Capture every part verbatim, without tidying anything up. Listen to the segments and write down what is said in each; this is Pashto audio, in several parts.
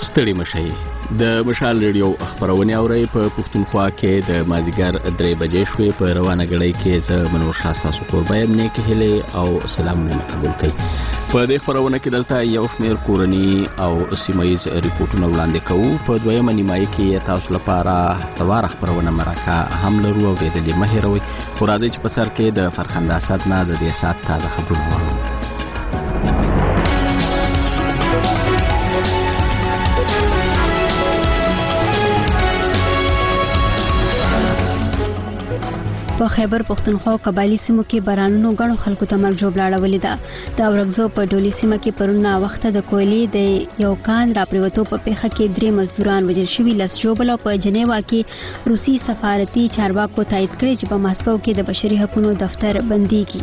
ستړي مشي د مشال ریډیو خبرونه اوري په پښتونخوا کې د مازیګر درې بجې شوې په روانه غړۍ کې ز منور شاه تاسو قربان نه کېله او سلامونه قبول کړئ. په دې خبرونه کې دلته یو شمېر کورنی او سیمایز ریپورتونه وړاندې کوو. په دویمه نیمایي کې تاسو لپاره توار خبرونه مرکه هم لرو او د دې مهیروي خو راځي چې په سر کې د فرخنده اسد نه د دې سات تازه خبرونه وورو. په خیبر پښتونخوا او قبایلی سیمو کې بارانونو غنو خلکو ته مرګ جوړ لاړولې ده. د اورګزو په ډولي سیمه کې پرونه وخته د کویلې د یو کان راپریوتو په پیخه کې درې مزدوران وژل شوي. لس جوبل په جنیوا کې روسي سفارتي چارواکو تایید کړی چې په ماسکو کې د بشري حقوقو دفتر بنديږي.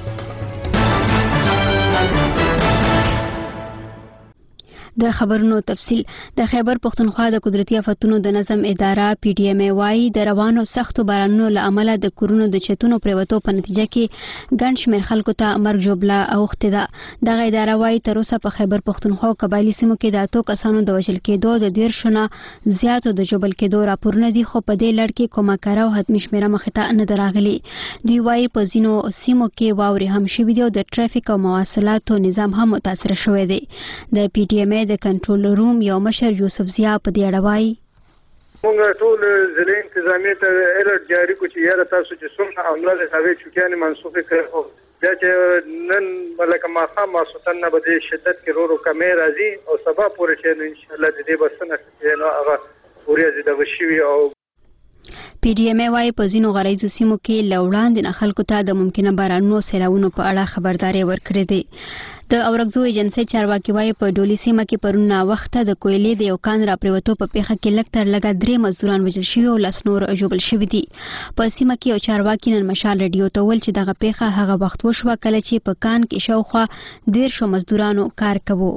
د خبرونو تفصیل. د خیبر پښتونخوا د قدرتي آفتونو د نظم اداره پی ډی ایم ای وايي د روانو سختو بارانونو له امله د کورونو د چتونو پریوتو په نتیجه کې ګڼ شمېر خلکو ته مرګ جوړه اوښتې ده. دغه اداره وايي تر اوسه په خیبر پښتونخوا او قبایلی سیمو کې د اتو کسانو د وژل کېدو د دیرشو نه زیاتو د جوړل کېدو راپورونه دي، خو په دې لړ کې کومه کاره او حتمي شمیره مخې ته نه دراغلي. دوی وايي په ځینو سیمو کې واوري هم شوي دي او د ټرافیک او مواصلاتو نظام هم متاثر شوی دی. د پی ډی ایم ای د کنټرول روم یو مشر یوسف ضیا په دې اړه وایي موږ ټول ضلع انتظامیه ته الرټ جاری کو چې یاره تاسو چې څومره عمله د هغې چوکیانې منسوخې کړو بیا چې نن لکه ماښام ماسخوتن نه به د شدت کې رو رو کمې راځي او سبا پورې چې انشاءالله د دې به څه نښتې نو هغه ورېځې دغه شوي. او پی ډی ایم ای وايي په ځینو غرایزو سیمو کې له وړاندې نه خلکو ته د ممکنه بارانونو سیلاونو په اړه خبرداری ورکړې دی. د اورګزو ایجنسۍ چارواکي وايي په ډولي سیمه کې پرونه وخته د کویلې د یو کان راپریوتو په پیخه کې لږ تر لږه درې مزدوران وژل شوي او لس نور ژوبل شوي دي. په سیمه کې یو چارواکي نن مشال ریډیو ته وویل چې دغه پیخه هغه وخت وشوه کله چې په کان کې شاوخوا دیرشو مزدورانو کار کوو.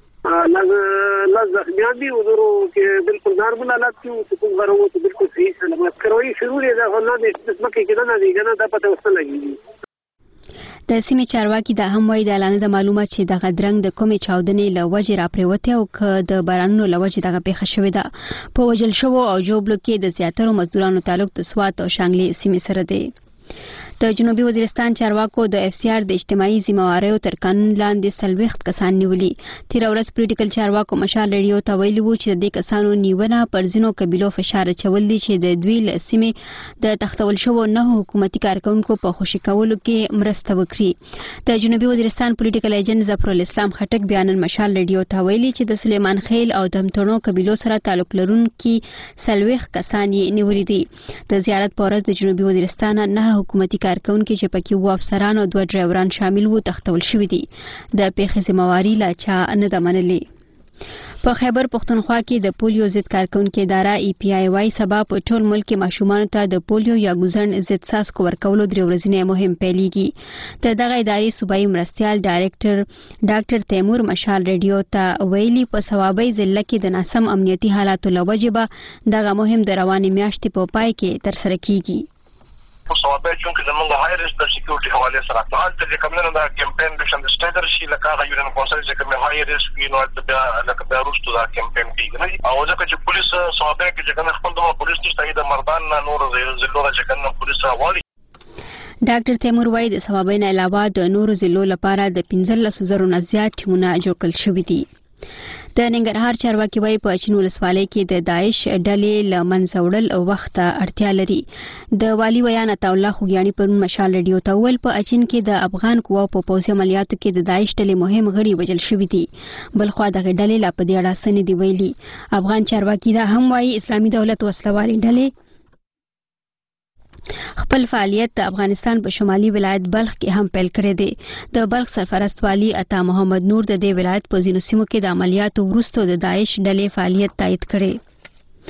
لږ زخمیان دي ورو کې بالکل نارمل حالت کې چې کوم غرو ته بالکل صحیح سلامت کروي شروع یې دا غلا د مکه کې نه دی کنه دا پته وسته لګي. د سیمې چارواکي دا هم وایي د اعلان د معلومات چې دغه درنګ د کومې چاودنې له وجې راپریوتې او که د بارانونو له وجې دغه پیښه شوې ده. په وژل شوو او ژوبلو کې د زیاترو مزدورانو تعلق د سوات او شانګلې سیمې سره دی. د جنوبي وزیرستان چارواکو د اف سی آر د اجتماعي ذمہواریو تر قانون لاندې څلوېښت کسان نیولي. تېره ورځ پولیټیکل چارواکو مشال ریډیو ته ویلي وو چې د دې کسانو نیونه پر ځینو قبیلو فشار اچول دي چې د دوی له سیمې د تختول شوو نهو حکومتي کارکونکو په خوشي کولو کې مرسته وکړي. د جنوبي وزیرستان پولیټیکل ایجنټ ظفر الاسلام خټک بیا نن مشال ریډیو ته ویلي چې د سلیمان خیل او دمتڼو قبیلو سره تعلق لرونکي څلوېښت کسان یې نیولي دي. د زیارت په ورځ د جنوبي وزیرستان نه حکومتي کارکونکي چې پکې وو افسران او دوه ډرایوران شامل وو تختول شوي دي. د پیښې ذمہواري لا چا نه ده منلې. په خیبر پښتونخوا کې د پولیو ضد کارکونکو اداره ای پی آی وايي سبا په ټول ملک کې ماشومانو ته د پولیو یا ګوزن ضد څاڅکو ورکولو درې ورځنی مهم پیلېږي. د دغه ادارې صوبایي مرستیال ډایرکټر ډاکټر تیمور مشال ریډیو ته ویلي په ثوابي ضلع کې د ناسم امنیتي حالاتو له وجې به دغه مهم د روانې میاشتې په پای کې ترسره کیږي. په صوابه چونکه زمونږ هاي ریسک د سکیورټي حواله سره په حال ته کوم نه دا کمپاین به شند سټیډر شي لکه هغه یو نه کونسل چې کوم هاي ریسک وي نو د لکه د روستو دا کمپاین کیږي او ځکه چې پولیس صوابه کې چې کنه خپل د پولیس نشته د مردان نور زلو چې کنه پولیس حواله. ډاکټر تیمور وايي د صوابه نه علاوه د نورو ضلعو لپاره د پنځلس زرو نه زیات ټیمونه جوړ کړل شوي دي. د ننګرهار چارواکي وايي په اچین ولسوالۍ کې د داعش ډلې له منځه وړل وخت اړتیا لري. د والي ویان عطا الله خوګیاني پرون مشال ریډیو ته وویل په اچین کې د افغان قواو په پوځي عملیاتو کې د داعش ډلې مهم غړي وژل شوي دي. بلخوا دغه ډلې لا په دې اړه څه نه دي ویلي. افغان چارواکي دا هم وايي اسلامي دولت وسلوالې ډلې خپل فعالیت د افغانستان په شمالي ولایت بلخ کې هم پیل کړی دی. د بلخ سرپرست والي عطا محمد نور د دې ولایت په ځینو سیمو کې د عملیاتو وروسته د داعش ډلې فعالیت تایید کړی.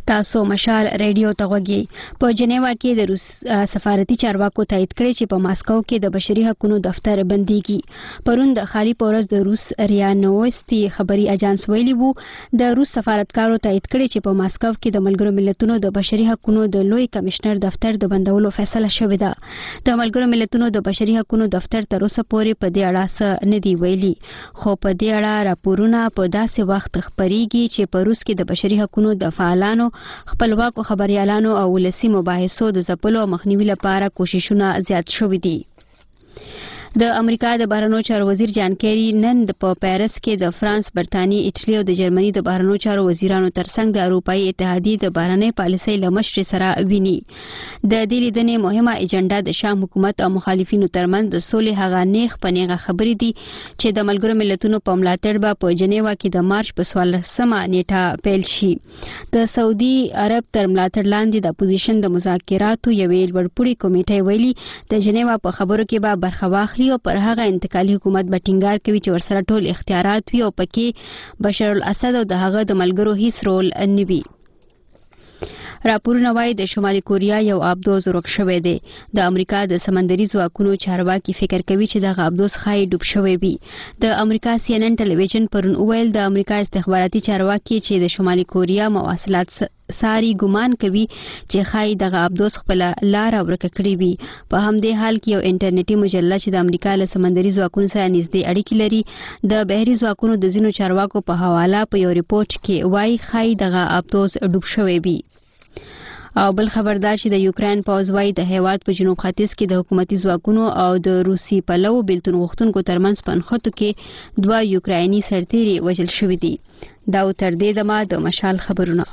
تاسو مشال ریډیو ته غوږی. په جنیوا کې د روس سفارتي چارواکو تایید کړی چې په ماسکو کې د بشري حقوقو دفتر بنديږي. پرون د خالي پورز د روس ریا نووستي خبري اجانس ویلي وو د روس سفارتکارو تایید کړی چې په ماسکو کې د ملګرو ملتونو د بشري حقوقو د لوی کمشنر دفتر د بندولو فیصله شوې ده. د ملګرو ملتونو د بشري حقوقو دفتر تر اوسه پورې په دې اړه څه نه دی ویلي، خو په دې اړه راپورونه په داسې وخت خبريږي چې په روس کې د بشري حقوقو د فعالانو، خپلواکو خبريالانو او ولسي مباحثو د ځپلو او مخنیوي لپاره کوششونه زیات شوي دي. د امریکا د بهرنیو چارو وزیر جان کیری نن په پیرس کې د فرانس، برتانیې، ایټالیا او د جرمني د بهرنیو چارو وزیرانو ترڅنګ د اروپאי اتحادیې د بهرنۍ پالیسۍ له مشر سره ویني. د دې لیدنې مهمه ایجنډا د شام حکومت او مخالفینو ترمنځ د سولې هغه نیغ په نیغه خبرې دي چې د ملګرو ملتونو په ملاتړ به په جنیوا کې د مارچ په څوارلسمه نیټه پیل شي. د سعودي عرب تر ملاتړ لاندې د اپوزیشن د مذاکراتو یوې لوړپوړي کمیټې ویلي د جنیوا په خبرو کې به برخه واخلي او پر هغه انتقالي حکومت به ټینګار کوي چې ورسره ټول اختیارات وي او پکې بشار الاسد او د هغه د ملګرو هیڅ رول نه وي. راپورونه وايي د شمالي کوریا یو ابدوز ورک شوی دی. د امریکا د سمندري ځواکونو چارواکي فکر کوي چې دغه ابدوز خای ډوب شوی وي. د امریکا سی ان ان ټلویزیون پرون ویل د امریکا استخباراتي چارواکي چې د شمالي کوریا مواصلات ساري ګمان کوي چې خای دغه ابدوز خپل لار ورکه کړی وي. په همدې حال کې یو انټرنیټي مجله چې د امریکا له سمندري ځواکونو سره نږدې اړیکې لري د بحري ځواکونو د ځینو چارواکو په حواله په یو ریپورت کې وايي خای دغه ابدوز ډوب شوی وي. او بل خبردار چې د یوکرين پوځ وايي د هیواد په جنوب ختیځ کې د حکومتي ځواکونو او د روسي پلو بیلتون غوښتونکو ترمنځ په نښتو کې دوه یوکرایني سرتیري وژل شوي دي. دا تر دې دمه د مشال خبرونه.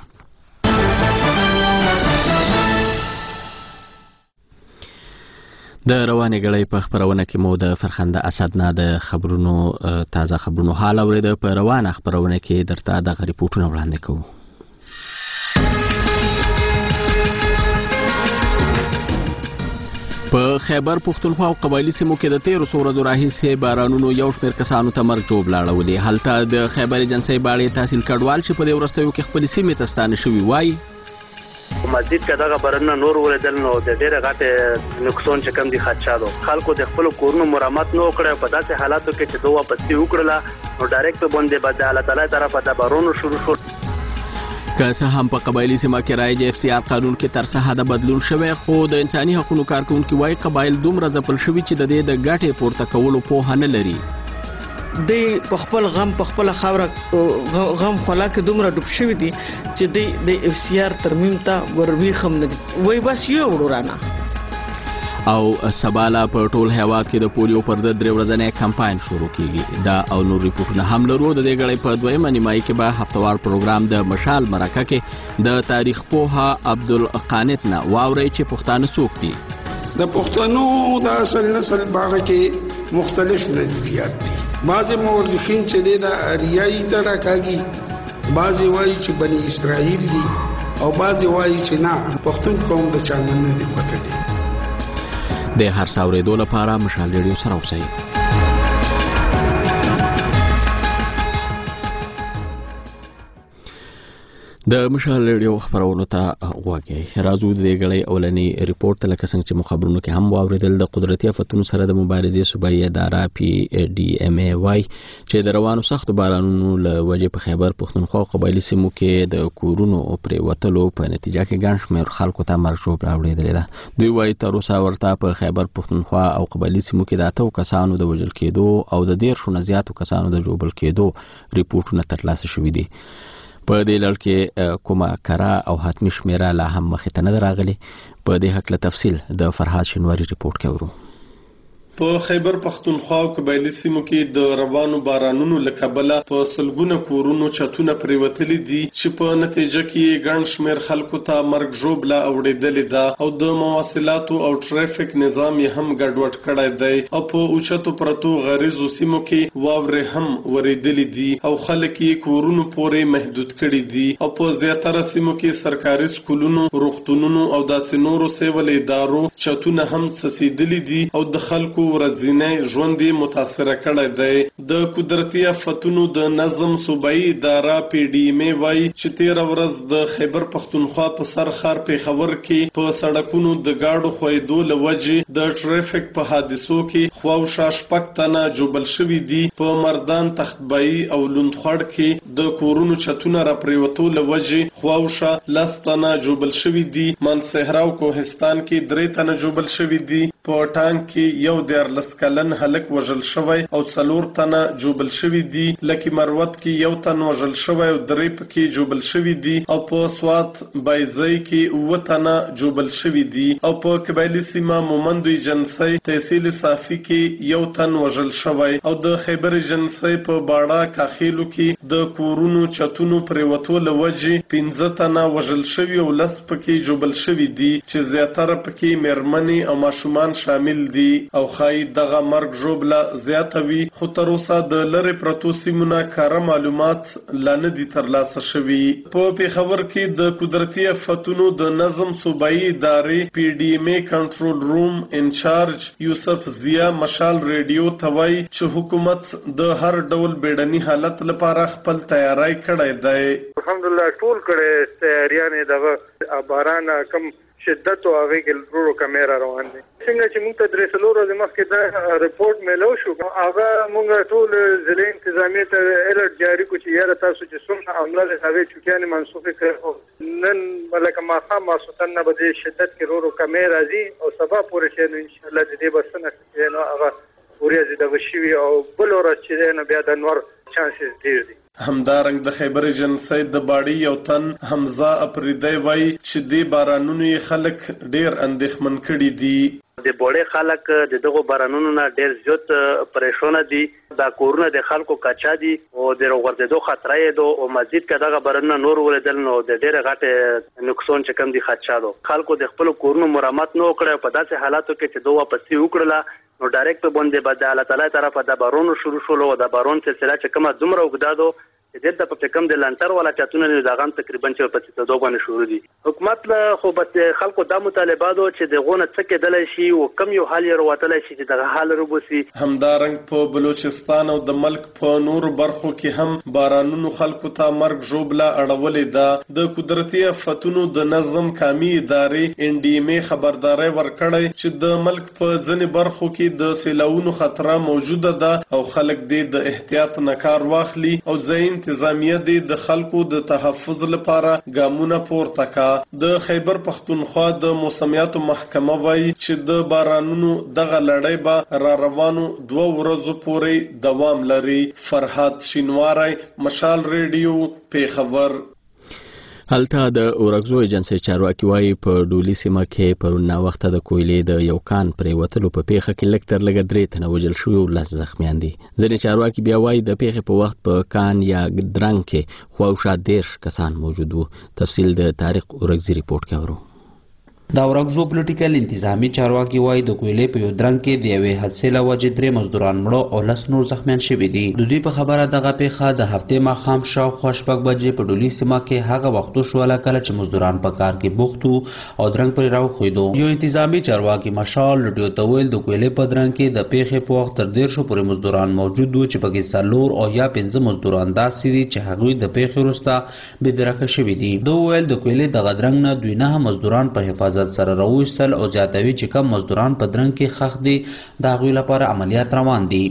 د روانې غړې په خبرونه کې مو د فرخنده اسد نه د خبرونو تازه خبرونو حال اورید. په روانه خبرونه کې درته د ریپورتونو وړاندې کوو. په خیبر پښتونخوا او قبایلی سیمو کې د تیرو څو ورځو راهیسې بارانونو یو شمېر کسانو ته مرګ جوړ لاړولې. هلته د خیبر ایجنسۍ باړې تحصیل کډوال چې په دې وروستیو کې خپلې سیمې ته ستانه شوي وایي مسجد کې دغه بارانونه نور ورېدل نو د ډېره غټې نقصان چې کم دي خدشه دو. خلکو د خپلو کورونو مرمت نه وکړی په داسې حالاتو کې چې دوه واپسي وکړله نو ډایرکټ باندې به د الله تعالی طرفه د بارانو شروع شو. که څه هم په قبایلی سیمه کې رایج اف سی آر قانون کې تر څه حده بدلون شوی، خو د انساني حقوقو کارکونکي وايي قبایل دومره ځپل شوي چې د دې د ګټې پورته کولو پوهه نه لري. د په خپل غم په خپل خاوره غم خلا کې دومره ډوب شوي دي چې د د اف سی آر ترمیم ته وربیخم نه دي وای بس یو ورانه. او سباله په ټول هیواد کې د پولیو پر ضد درې ورځنی کمپاین شروع کیږي. دا او نور ریپورتونه هم لرو. د دې غړې په دویمه نیمایي کې به هفتوار پروګرام د مشال مرکه کې د تاریخ پوها عبدالقانت نه واورئ چې پښتانه څوک دي. د پښتنو د اصل نسل باغ کې مختلف نظریات دي. بعض مورخین چې د اریایي ته راکاږي، بعض وایي چې بني اسرائیل دي او بعض وایي چې نه پښتون قوم د چا نه دي پته دي. د هر څاورېدو لپاره مشال ریډیو سره اوسئ. د مشال ریډیو خبرونو ته غوږی. راځو د دې غړې اولنی ریپورت لکه څنګه چې مخابرونو کې هم واوریدل د قدرتي آفتونو سره د مبارزې صوبایي اداره پی ډي ام ای وايي چې د روانو سختو بارانونو له وجې په خیبر پښتونخوا او قبایلی سیمو کې د کورونو پرېوتلو په نتیجه کې ګڼ شمېر خلکو ته مرګ ژوبله راوړېدلې ده. دوی وايي تر اوسه ورته په خیبر پښتونخوا او قبایلی سیمو کې د اتو کسانو د وژل کېدو او د دیرشو نه زیاتو کسانو د ژوبل کېدو ریپورټونه ترلاسه شوي دي. په دې لړ کې کومه کره او حتمي شمیره لا هم مخې ته نه راغلي. په دې هکله تفصیل د فرهاد شینواري ریپورت کې ورو. په خیبر پښتونخوا او قبایلی سیمو کې د روانو بارانونو له کبله په سلګونه کورونو چتونه پریوتلي دي چې په نتیجه کې ګڼ شمېر خلکو ته مرګ ژوبله اوړېدلې ده او د مواصلاتو او ټریفیک نظام یې هم ګډوډ کړی دی او په اوچتو پرتو غریزو سیمو کې واورې هم ورېدلې دي او خلک یې کورونو پورې محدود کړي دي او په زیاتره سیمو کې سرکاري سکولونو، روغتونونو او داسې نورو سیول ادارو چتونه هم څڅېدلي دي او د خلکو ورځنی ژوند متاثر کړی دی. د قدرتي آفتونو د نظم صوبایي اداره پی ډی ایم وايي چې تیر ورځ د خیبر پختونخوا په سر ښار پیښور کې په سړکونو د گاډو خویدو لوجې د ټریفیک په حادثو کې خواوشا شپږ تنه جوبل شوي دي. په مردان تختبایی او لوندخوړ کې د کورونو چتونه را پریوتو لوجې خواوشا لس تنه جوبل شوي دي. منصهرا او کوهستان کې درې تنه جوبل شوي دي. په ټانک کې یو دیارلس کلن هلک وژل شوی او څلور تنه جوبل شوي دي. لکي مروت کې یو تن وژل شوی او درې پکې جوبل شوي دي. او په سوات بایزی کې اووه تنه جوبل شوي دي. او په قبایلي سیمه مومندوی جنسي تحصیل صافي کې یو تن وژل شوی. او د خیبر جنسي په باړه کاخیلو کې د کورونو چتونو پریوتو لوجې پنځه تنه وژل شوي او لس پکې جوبل شوي دي چې زیاتره پکې مېرمنې او ماشومان شامل دي. او خای دغه مرګ ژوبله زیاته وي خو تر اوسه د لرې پرتو سیمونه کاره معلومات لا نه دي ترلاسه شوي. په پیښور کې د قدرتي آفتونو د نظم صوبایي ادارې پی ډی ایم کنټرول روم انچارج یوسف ضیا مشال ریډیو ته وایي چې حکومت د هر ډول بیړني حالت لپاره خپل تیاری کړی دی. الحمدلله ټول کړي تیاریانې دغه باران کم شدت او هغه کې ورو کیمرا روان دي. څنګه چې موږ ته درې څلور ورځې مخکې دا رپورټ میلو شو هغه موږ ټول ضلع انتظامیه ته الرټ جاری کړو چې یاره تاسو چې څومره عمله د هغې چوکیانې منسوخې کړې نن لکه ماښام ماسخوتن نه به د شدت کې ورو کیمرا راځي او سبا پورې چې نو انشاءالله د دې به څه نه چې نو هغه ورځې دغه شوي او بل ورځ چې دی نو بیا د نور چانسز ډېر دي. همدارنګ د خیبر جنسي د باړي یو تن حمزه اپریدی وایي چې د بارانونو یې خلک ډېر اندېښمن کړي دي. د بوړې خلک د دغه بارانونو نه ډېر زیات پریشان دي. دا کورونه د خلکو کچا دي او د روغورځېدو خطر یې دو او مزید که دغه بارانونه نور ولیدل نو د ډېر غټ نقصان چې کم دي خدشا دو. خلکو د خپل کورونو مرمت نه وکړي په داسې حالاتو کې چې دوه واپسي وکړله نو ډایرکټ باندې به د الله تعالی طرفه د بارونو شروع شول او د بارون سلسله چې کومه دومره اوږده دو چې دلته په کم د لنټر والا چاتونه نه دا غم تقریبا چې په څه دوه باندې شروع دي. حکومت له خو بس خلکو د مطالباتو چې د غونه څه کېدل شي او کم یو حل یې وروتلی شي چې دغه حل روبوسي. همدارنګ په بلوچستان او د ملک په نورو برخو کې هم بارانونو خلکو ته مرګ ژوبله اړولې ده. د قدرتي آفتونو د نظم کامي ادارې ان ډي ایم خبرداري ورکړی چې د ملک په ځینې برخو کې د سیلاونو خطر موجوده ده او خلک دې د احتیاط نه کار واخلي او ځین انتظامیه دی د خلکو د تحفظ لپاره ګامونه پورته کا. د خیبر پختونخوا د موسمیاتو محکمه وایي چې د بارانونو دغه لړۍ به را روانو دوه ورځو پورې دوام لري. فرحات شینواری مشال ریډیو پیښور. هلته د اورګزو ایجنسی چارواکي وایي په ډولي سیمه کې پرون ناوخته د کویلې د یو کان پریوتلو په پیښه کې لږ تر لږه درې تنه وژل شوي او لس زخمیان دي. ځینې چارواکي بیا وایي د پیښې په وخت په کان یا درنګ کې خواوشا دېرش کسان موجود وو. تفصیل د طارق اورګزي ریپورټ کې اورو. دا اورګزو پولیټیکل انتظامی چارواکي وایي د کویلې په یو درنګ کې د یوې حادثې له وجې درې مزدوران مړه او لس نور زخمیان شوي دي. د دوی په خبره دغه پیښه د هفتې ماښام شاوخوا شپږ بجې په ډولي سیمه کې هغه وختو شوله کله چې مزدوران په کار کې بوخت وو او درنګ پرې راوښویدو. یو انتظامی چارواکي مشال ریډیو ته ویل د کویلې په درنګ کې د پیښې په وخت تر دېرشو پورې مزدوران موجود وو چې پکې څلور او یا پنځه مزدوران داسې دي چې هغوی د پیښې وروسته بېدرکه شوي دي. ده وویل د کویلې دغه درنګ نه دوی نهه مزدوران په حفاظت سره راوویستل او زیاتوي چې کم مزدوران په درنګ کې ښخ دي د هغوی لپاره عملیات روان دي.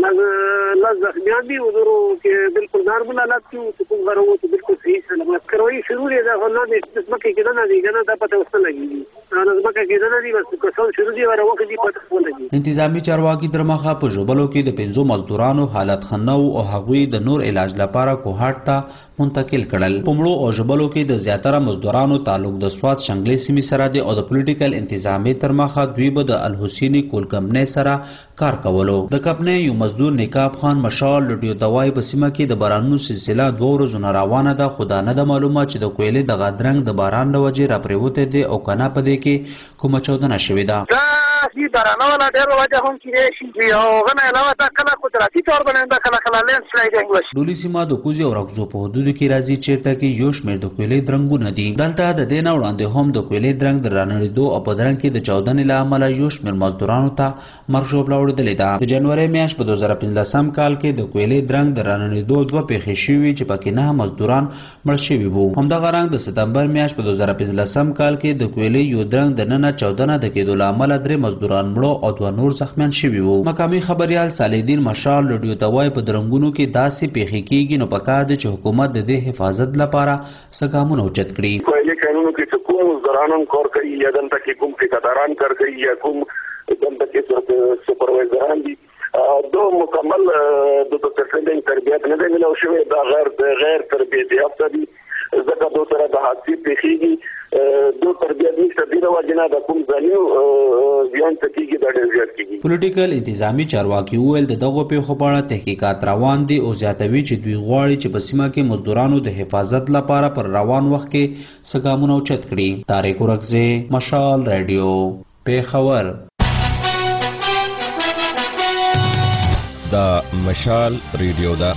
لږ زخمیان دي ودرو کې بالکل نارمل حالات کې وو چې کوم غره وو چې بالکل صحیح سلامت عسکروي شروع یې دا خو نه دي ځمکې کې نه دي که نه دا پته ورته لګېږي ځمکه کې نه دي بس کسان شروع دي وره وکړي پته ولګي. انتظامي چارواکي تر مخه په ژوبلو کې د پنځو مزدورانو حالت ښه نه وو او هغوی د نور علاج لپاره کوهاټ ته منتقل کړل. په مړو او ژوبلو کې د زیاتره مزدورانو تعلق د سوات شنګلې سیمې سره دی او د پولیټیکل انتظامي تر مخه دوی به د الحسیني کول کمپنۍ سره کار کولو. د کمپنۍ یو مزدور نکاب خان مشال لډیو دوای په سیمه کې د بارانونو سلسله دوه ورځو نه روانه ده خو دا نه ده معلومه چې د کویلې دغه درنګ د باران له وجې راپرېوتی دی او که نه په دې کې کومه چاودنه شوې ده. دا بارانه والا ډېر وجه هم کېدای شي چې هغه نه علاوه دا کله قدرتي طور باندې دا کله کله لینډ سلایډینګ وشي. ډولي سیمه د کوزي او اورګزو په حدودو کې راځي چیرته کې یو شمېر د کویلې درنګونه دي. دلته د دې نه وړاندې هم د کویلې درنګ درنګ د رانړېدو او په درنګ کې د چاودنې له امله یو شمېر مزدورانو ته مرګ ژوبله وړېدلې ده. د جنوري میاشت په دوه زره پنځلسم کال کې د کویلې درنګ د رانړېدو دوه پیښې شوي چې پکې نه مزدوران مړ شوي وو. همدغه رنګ د ستمبر میاشت په دوه زره پنځلسم کال کې د کویلې یو درنګ د ننه چاودنه د کېدو له امله درې مزدوران مړه او دوه نور زخمیان شوي وو. مقامي خبریال صالحالدین مشال رادیو ته وایي په درنګونو کې داسې پیښې کېږي نو پکار ده چې حکومت د دې حفاظت لپاره څه ګامونه اوچت کړي. کویلې کانونو کې چې کوم مزدوران هم کار کوي یا دلته کې کوم ټیکداران کار کوي یا کوم دلته کې سپروایزران دي دو مکمل د ترفیلینګ تربیت نه دی ملو شوی دا غیر غیر تربیت یافته دي ځکه دو سره د حادثې پیښېږي دو تربیت نشته دي د وجې نه د کوم ځانیو زیان څه کېږي دا ډېر زیات کېږي. پولیټیکل انتظامي چارواکي وویل د دغو پیښو په اړه تحقیقات روان دي او زیاتوي چې دوی غواړي چې په سیمه کې مزدورانو د حفاظت لپاره پر روان وخت کې څه ګامونه اوچت کړي. طارق ورکزی، مشال رادیو، پیښور. دا مشال ریډیو ده.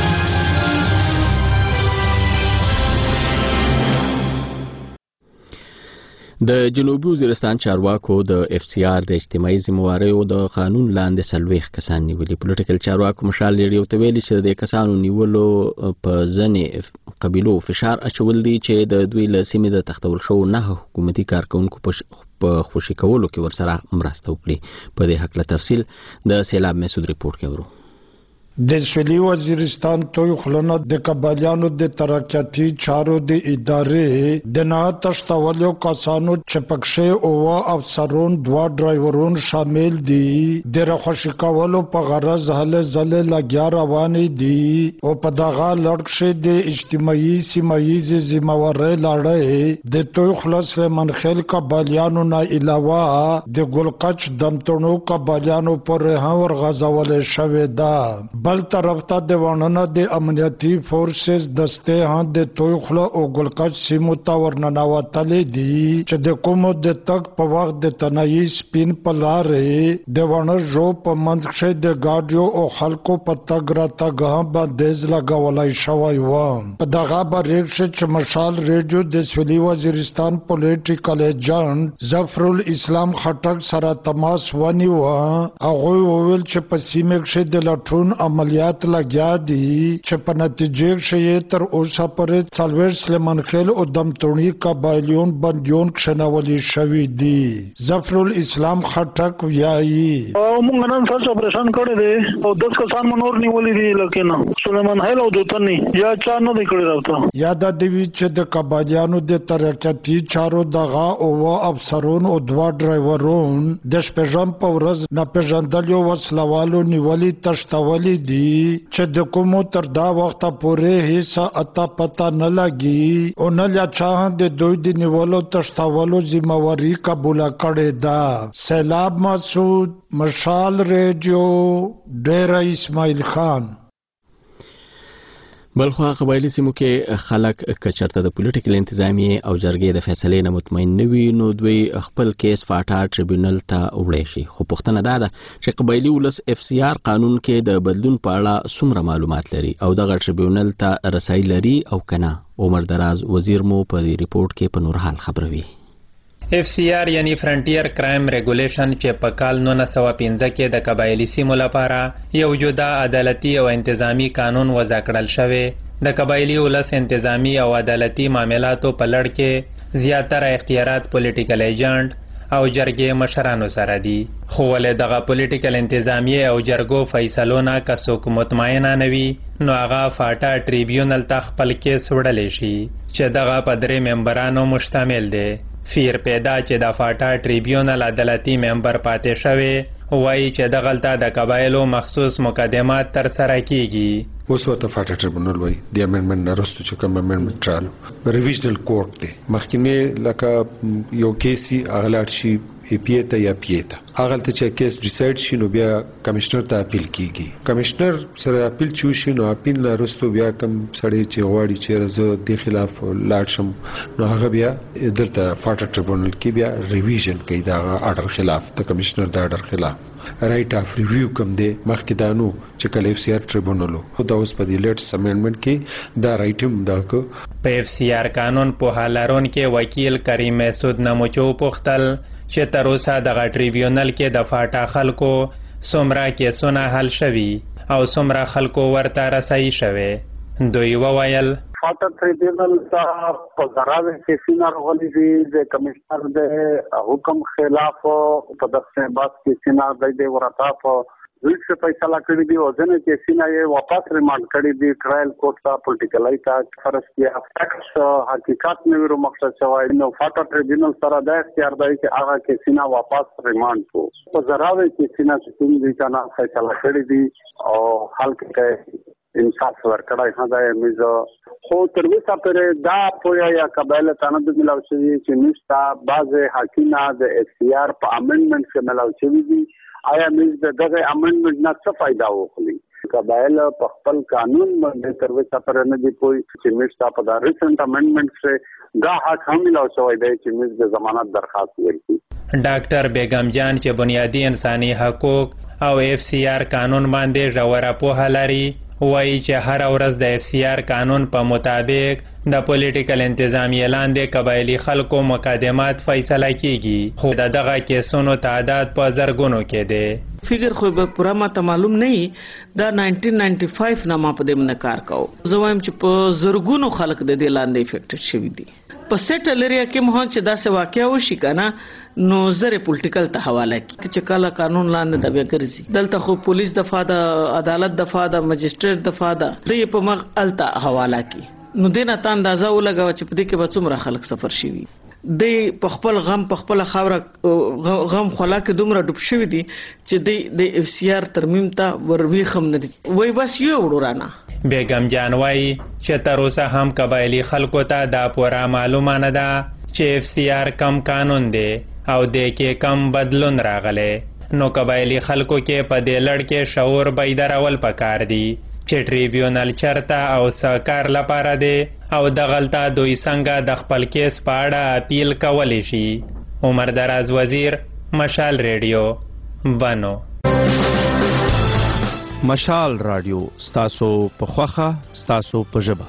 د جنوبي وزیرستان چارواکو د اف سی آر د اجتماعي ذمہواریو د قانون لاندې څلوېښت کسان نیولي. پولیټیکل چارواکو مشال ریډیو ته ویلي چې د کسانو نیولو په ځینې قبیلو فشار اچول دي چې د دوی له سیمې د تختول شوو نهه حکومتي کارکونکو په خوشي کولو کې ورسره مرسته وکړي. په دې هکله تفصیل د سیلاب مسعود ریپورت کې ورو. د سویلي وزیرستان توی خلونه د قبایلیانو د ترقیاتي چارو د ادارې د نه تشتولو کسانو چې پکښې اوه افسرون دوه ډرایورون شامل دي د راخوشي کولو په غرض هلې ځلې لګیا روانې دي او په دغه لړ کښې د اجتماعي سیمه ییزې ذمهوارۍ لړۍ د توی خله سلیمان خیل قبایلیانو نه علاوه د ګلقچ دمتڼو قبایلیانو پورې هم ورغځولې شوې ده. بل طرف ته د وانه د امنیتي فورسز دسته هم د توی خله او ګلقچ سیمو ته ورننوتلې دي چې د کومو د تک په وخت د تنهایی سپین په لارې د وانه جو په منځ کښې د ګاډیو او خلکو په تګ راتګ هم بندیز لګولی شوی و. په دغه بریک کښې چې مشال ریډیو د سویلي وزیرستان پولیټیکل ایجنټ ظفرالاسلام خټک سره تماس ونیوه. هغوی وویل چې په سیمې کښې د لټون عملیات لګیا دي چې په نتیجې کښې تر اوسه پورې څلوېښت سلیمان خیل او دمتڼي قبایلیون بندیون کښېنولي شوي دي. ظفرالاسلام خټک وایي موږ نن سرچ اپریشن کړی دی او دس کسان مو نور نیولي دي لکه سلیمان خیل او دوتني یا چا نه دی کړی راوته. یاد دی چې د قبایلیانو د ترقیاتي چارو دغه اوه افسرون او دوه ډرایورون د شپږم په ورځ ناپېژندلو وسلوالو نیولي تشتولي دي چې د کومو تر دا وخته پورې هیڅ اتا پتا نه لګي او نه لا چا د دوی د نیولو تشتولو ذمہواری قبول کړې ده. سیلاب مسعود، مشال ریډیو، ډیره اسماعیل خان. بلخوا قبایلی سیمو کې خلک کچرته د پولیټیکل انتظامی او جرګې د فیصلې نه مطمئن نه وي نو دوی خپل کیس فاټا ټریبیونل ته وړي شي. خو پوښتنه دا ده چې قبایلی ولس اف سی آر قانون کې د بدلون په اړه څومره معلومات لري او دغه ټریبیونل ته رسایي لري او کنه. عمر دراز وزیر مو په دې ریپورت کې په نور حال خبروي. اف سی آر یعنی فرنټیر کرایم ریګولیشن چې په کال نولس سوه پنځه کې د قبایلی سیمو لپاره یو جدا عدالتي او انتظامی قانون وضع کړل شوی. د قبایلی ولس انتظامی او عدالتي معاملاتو په لړ کې زیاتره اختیارات پولیټیکل ایجنټ او جرګې مشرانو سره دي. خو ولې دغه پولیټیکل انتظامی او جرګو فیصلو نه که څوک مطمئنه نه وي نو هغه فاټا ټریبیونل ته خپل کیس وړلی شي چې دغه په درې ممبرانو مشتمل دی. فیر پیدا چې د فاټا ټریبیونل عدالتي ممبر پاتې شوی وایي چې دغلته د قبایلو مخصوص مقدمات تر سره کیږي. اوس ورته فاټا ټریبیونل وایي د امندمنټ نه وروسته چې کوم امندمنټ راغلو ریویژنل کورټ دی. مخکینی لکه یو کیس یې هغه لاړ شي پی ته یا پی ته هغه ته چې کیس ډیسایډ شي نو بیا کمشنر ته اپیل کیږي کمشنر سره اپیل چوشي نو اپیل نه رسو بیا کم سړی چې غواړي چې زه د خلاف لاړ شم نو هغه بیا دلته فاټر ټریبونل کې بیا ریویژن کوي دا آرډر خلاف د کمشنر د آرډر خلاف رائټ اف ریویو کوم دی مخکې دانو چې کله اف سی آر ټریبونل خو دا اوس په دې لیټس امندمنت کې دا رائټ هم دا کو په اف سی آر قانون په حالارون کې وکیل کریم مسعود نموچو پختل چې تر اوسه دغه ټریبیونل کې د فاټا خلکو څومره کیسونه حل شوي او څومره خلکو ورته رسایي شوي دوی وویل فاټا ټریبیونل ته په ضرر کې سینار غلي دي د کمشنر د حکم خلاف په دغه بحث کې سینار د ورتا په ویټ څخه فیصله کړی دی او ځنه کې سینای واپس ریمانډ کړی دی ټرایل کورټ ته پولیټیکلای ته فرض کې افیکټس حقیقت نه ورو مقصد شوی نو فاټا ټریبیونل سره د اختیار دی چې هغه کې سینا واپس ریمانډ کو په ضرر کې سینا چې کوم دي کنه فیصله کړی دی او حل کې انصاف ورکړای نه دی میزه خو تر اوسه پرې دا پویا یا قبایل تاند ملاو شوی چې نشتا بعض حکیمه د اف سی آر په امندمنت کې ملاو شوی دي آیا موږ د دغه امندمنت نه څه فائدہ وکړي قبایل په خپل قانون باندې تر اوسه پرې نه دی کوئی چې موږ په دا ریسنت امندمنت کې دا حق هم ملاو شوی دی چې موږ د ضمانت درخواست ورکړو ډاکټر بیگم جان چې بنیادی انساني حقوق او اف سی آر قانون باندې ژوره پوهه لري وایي چې هر ورځ د اف سی آر قانون په مطابق د پولیټیکل انتظامیه لاندې قبایلی خلکو مقدمات فیصله کیږي خو د دغه کیسونو تعداد په زرګونو کې دی فکر خو به پوره ماته معلوم نه دا نائنټین نائنټي فایو نه ما په دې باندې کار کاوه زه وایم چې په زرګونو خلک د دې لاندې افیکټډ شوي دي په سیټل ایریا کې مو چې داسې واقعیا وشي کنه نو زره پولیټیکل ته حواله کی چې کله قانون لاندې د بیا ګرځي دلته خو پولیس دفاع د عدالت دفاع د مجسټریټ دفاع د دې په مغ الته حواله کی نو دینه تا اندازه ولګو چې په دې کې به څومره خلک سفر شي د په خپل غم په خپل خاوره غم خلا کې دومره ډوب شوی دي چې د د اف سی آر ترمیم ته وروي خم نه دي وای بس یو وړورانه بیگم جان وای چې تر اوسه هم قبایلی خلکو ته دا پوره معلومه نه ده چې اف سی آر کم قانون دی او د کې کم بدلون راغله نو قبایلی خلکو کې په دې لړ کې شعور بیدارول پکار دي چې ټریبیونل چرته او سرکار لپاره دی او د غلطه دوی څنګه د خپل کیس په اړه اپیل کولی شي عمر دراز وزیر مشال ریډیو بنو مشال رادیو ستاسو په خوخه ستاسو په ژبه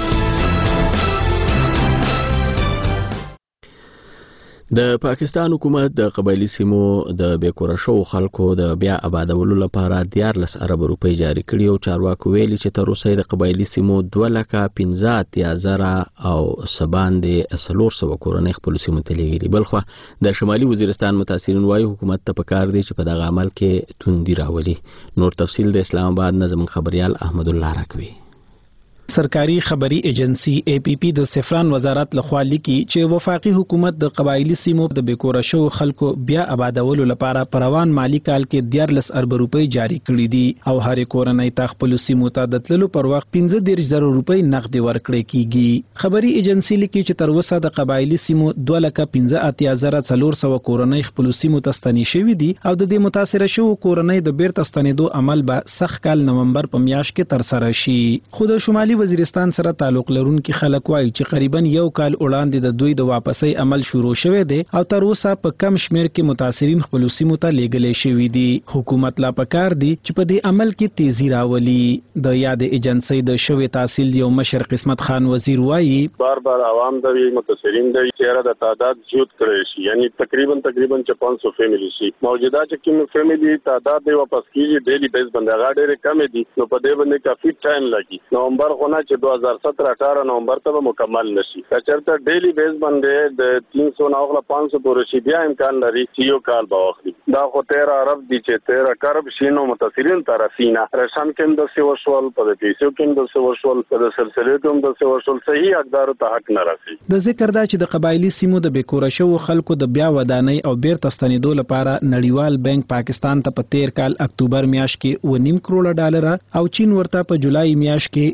د پاکستان حکومت د قبایلی سیمو د بیکوره شو خلکو د بیا آبادولو لپاره دیارلس ارب روپۍ جاری کړي او چارواکو ویلي چې تر اوسه د قبایلی سیمو دوه لکه پنځه اتیا زره او سباندې څلور سوه کورنۍ خپلو سیمو ته لیږلي بلخوا د شمالي وزیرستان متاثرین وایي حکومت ته پکار دی چې په دغه عمل کې توندي راولي نور تفصیل د اسلام آباد نه زموږ خبريال احمد الله راکوي سرکاري خبري ایجنسی اے پی پی د سفران وزارت لخوا لیکي چې وفاقي حکومت د قبایلی سیمو د بیکوره شو خلکو بیا آبادولو لپاره پروان مالی کال کې دیارلس ارب روپۍ جاری کړي دي او هر کورنۍ ته خپل سیمو ته د تللو پر وخت پنځه دېرش زره روپۍ نقد ورکړي کیږي خبري ایجنسی لیکي چې تر اوسه د قبایلی سیمو دوه لکه پنځه اتیا زره څلور سوه کورنۍ خپل سیمو ته ستنې شوي دي او د دې متاثر شو کورنۍ د بیرته ستنېدو عمل به سخت کال نومبر په میاشت کې تر سره شي خو د شمالي وزیرستان سره تعلق لرونکي خلک وایي چې قریبا یو کال وړاندې د دوی د واپسۍ عمل شروع شوی دی او تر اوسه په کم شمیر کې متاثرین خپل سیمو ته لیږلي شوي دي حکومت لا پکار دی چې په دې عمل کې تیزی راولي د یاد ایجنسی د شوی تحصیل یو مشر قسمت خان وزیر وایي بار بار عوام د متاثرین د چهره د تعداد زیات کړی شي یعنی تقریبا تقریبا پانچ سو فیملی شي موجوده چې کوم فیملی تعداد دی واپس کیږي ډیلی بیس باندې هغه ډېر کم دي نو په دې باندې کافي ټایم لګي نومبر خونه چې دو هزار سترہ اٹھارہ نومبر ته مکمل نشي چرته ډیلی بیس باندې د تین سو نه خپل پانچ سو پورې شي بیا امکان لري چې یو کال به وخت دا خو تیرہ ارب دي چې تیرہ کرب شینو متاثرین طرفینا رشم کې د سی ورشول په دې پیسو کې د سی ورشول په د سلسله کې د سی ورشول صحیح حقدار ته حق نه راسي د ذکر دا چې د قبایلی سیمو د بیکوره شو خلکو د بیا ودانۍ او بیرته ستنېدو لپاره نړیوال بانک پاکستان ته په تیر کال اکتوبر میاشت کې و نیم کروڑه ډالر او چین ورته په جولای میاشت کې یو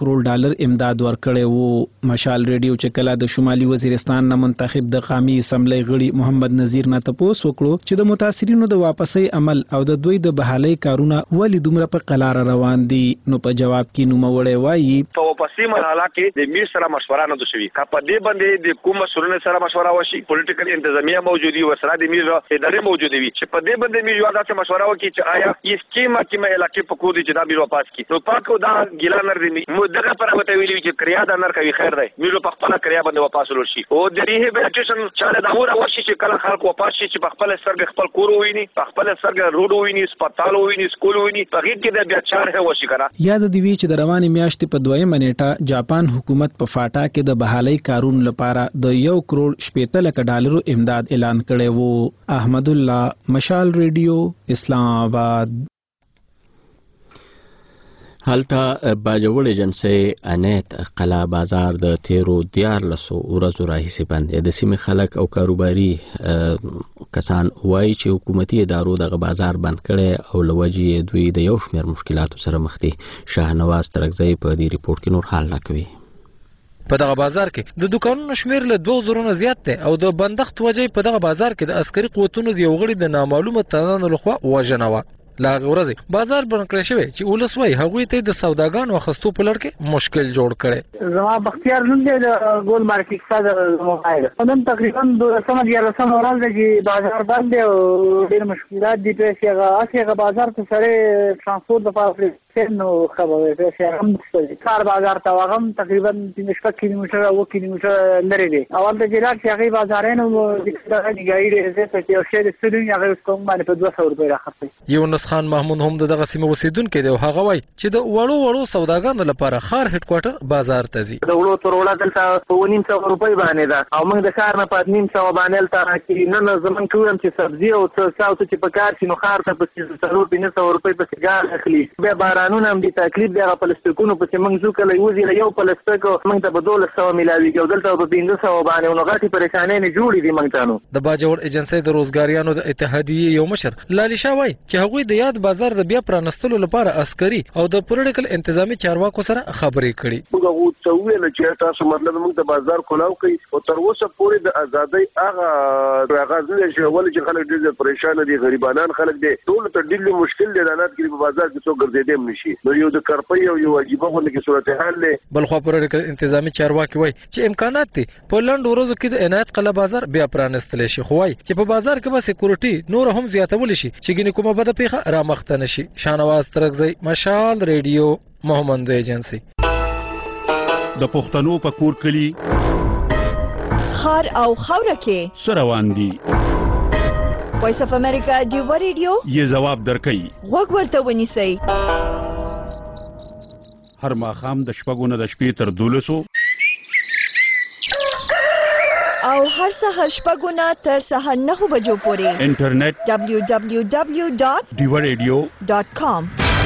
کروڑ ډالر امداد ورکړی وو. مشال ریډیو چې کله د شمالي وزیرستان نه منتخب د قومي اسمبلی غړي محمد نذیر نه تپوس وکړو چې د متاثرینو د واپسۍ عمل او د دوی د بحالۍ کارونه ولې دومره په قلاره روان دي، نو په جواب کې نوموړی وایي په واپسۍ مرحله کې د میر سره مشوره نه شوې. که په دې باندې د کوم مسؤلینو سره مشوره وشي، پولیټیکل انتظامیه موجودي و سره د میر ادارې موجوده وي چې په دې باندې میر یو داسې مشوره وکړي چې آیا یې سکیمه کیمه علاقې په کو دي چې دا میر واپس کی. نو پاکو دا ګیلا نر دي مو دغه پر وته ویلي چې کریا دا نر کوي خیر دی میر په خپل کریا باندې واپس ورشي او د ریهابلیټیشن چاله دا هور وشي چې کله خلک واپس شي چې په خپل سرګ خپل کور وویني، په خپل سرګ روډ وویني، هسپتال وویني، سکول وویني، په هیڅ کې د بیا چاره وشي کنه. یاد دی وی چې د روانې میاشتې په دویمه نیټه جاپان حکومت په فاټا کې د بحالۍ کارون لپاره د یو کروڑ شپېته لک ډالرو امداد اعلان کړی وو. احمد الله، مشال ریډیو، اسلام آباد. هلته باجوړ ایجنسۍ انیت قلا بازار د تیرو دیارلسو ورځو راهیسې بند دی. د سیمې خلک او کاروباري کسان وایي چې حکومتي ادارو دغه بازار بند کړی او له وجې دوی د یو شمېر مشکلاتو سره مخ دي. شاهنواز ترکزی په دې ریپورټ کې نور حال راکوي. په دغه بازار کې د دکانونو شمیر له دوه زرو زیات دی او د بندښت وجې په دغه بازار کې د عسکري قوتونو د یو غړي د نامعلومه تنانو لخوا وژنه وه. لا ورځې بازار بند کړی شوی چې ولس وایي هغوی ته د سوداګانو اخیستو په لړ کې مشکل جوړ کړی. زما بختیار نوم دی د ګول مارکیټ څخه موبایل نن تقریبا دولسمه دیارلسمه ورځ ده چې بازار بند دی او ډېر مشکلات دي. پیسې هغه هغه بازار ته سړی ترانسپورټ دپاره نو خبره پیسې هم نشته. کار بازار ته هغه هم تقریبا پنځه شپږ کیلومتره اوه کیلومتره لرې دی. اول د جلال چې هغې بازارونه دغه نګایي ډېر زیات چې یو شی د ستوني هغه اوس کوم باندې په دوه سوه روپۍ راخرڅوي. یونس خان محمود هم دغه سیمه اوسیدونکی دی او هغه وایي چې د وړو وړو سوداګانو لپاره خار هډ کوارټر بازار ته ځي. د وړو تر وړه دلته په اوه نیم سوه روپۍ باندې ده او موږ د ښار نه په نیم سوه باندې هلته راکړي. نن زمونږ ټول چې سبزي او څه څه چې په کار شي نو ښار ته پسې څلور پنځه سوه روپۍ پسې ګار اخلي. بیا بارانونه هم دي تکلیف دی. هغه پلاستیکونو پسې موږ ځو کله یوځي له یو پلاستیک موږ ته په دولس سوه میلاویږي او دلته په پنځه سوه باندې نو غټې پریشانۍ نه جوړې دي موږ ته. نو د باجوړ ایجنسۍ د روزګاریانو د اتحادیې یو مشر لالي شاه وایي چې هغوی د یاد بازار د بیا پرانستلو لپاره عسکري او د پولیټیکل انتظامی چارواکو سره خبرې کړي. موږ هغه څه ویل چې تاسو مطلب موږ د بازار کولاو کوي او تر اوسه پورې د ازادۍ هغه غاز نه شي ولې چې خلک ډېر پریشان دي، غریبانان خلک دي، ټول ته ډېر مشکل دي. حالات کې په بازار کې څو ګرځېدې هم نشي. نو یو د کرپۍ او یو عجیبه غونډه کې صورتحال دی. بل خو پولیټیکل انتظامی چارواکي وایي چې امکانات دي په لنډ ورځو کې د عنایت قلا بازار بیا پرانستلی شي، خو وایي چې په بازار کې به سکیورټي نور هم زیاتولی شي چې ګینې کومه بده پیښه رامخته نه شي. شاهنواز ترکزی، مشال ریډیو، محمد ایجنسی. د پښتنو په کور کلی خار او خوره کې سروان دي. وایس اف امریکا دیو ریډیو یې جواب درکړي. وګ ورته ونیسئ. هر ماښام د شپږو نه د شپې تر دولسو او هر سهار شپږو نه تر سهار نهو بجو پورې انټرنیټ دبلیو دبلیو دبلیو ډاټ دیو ریډیو ډاټ کام.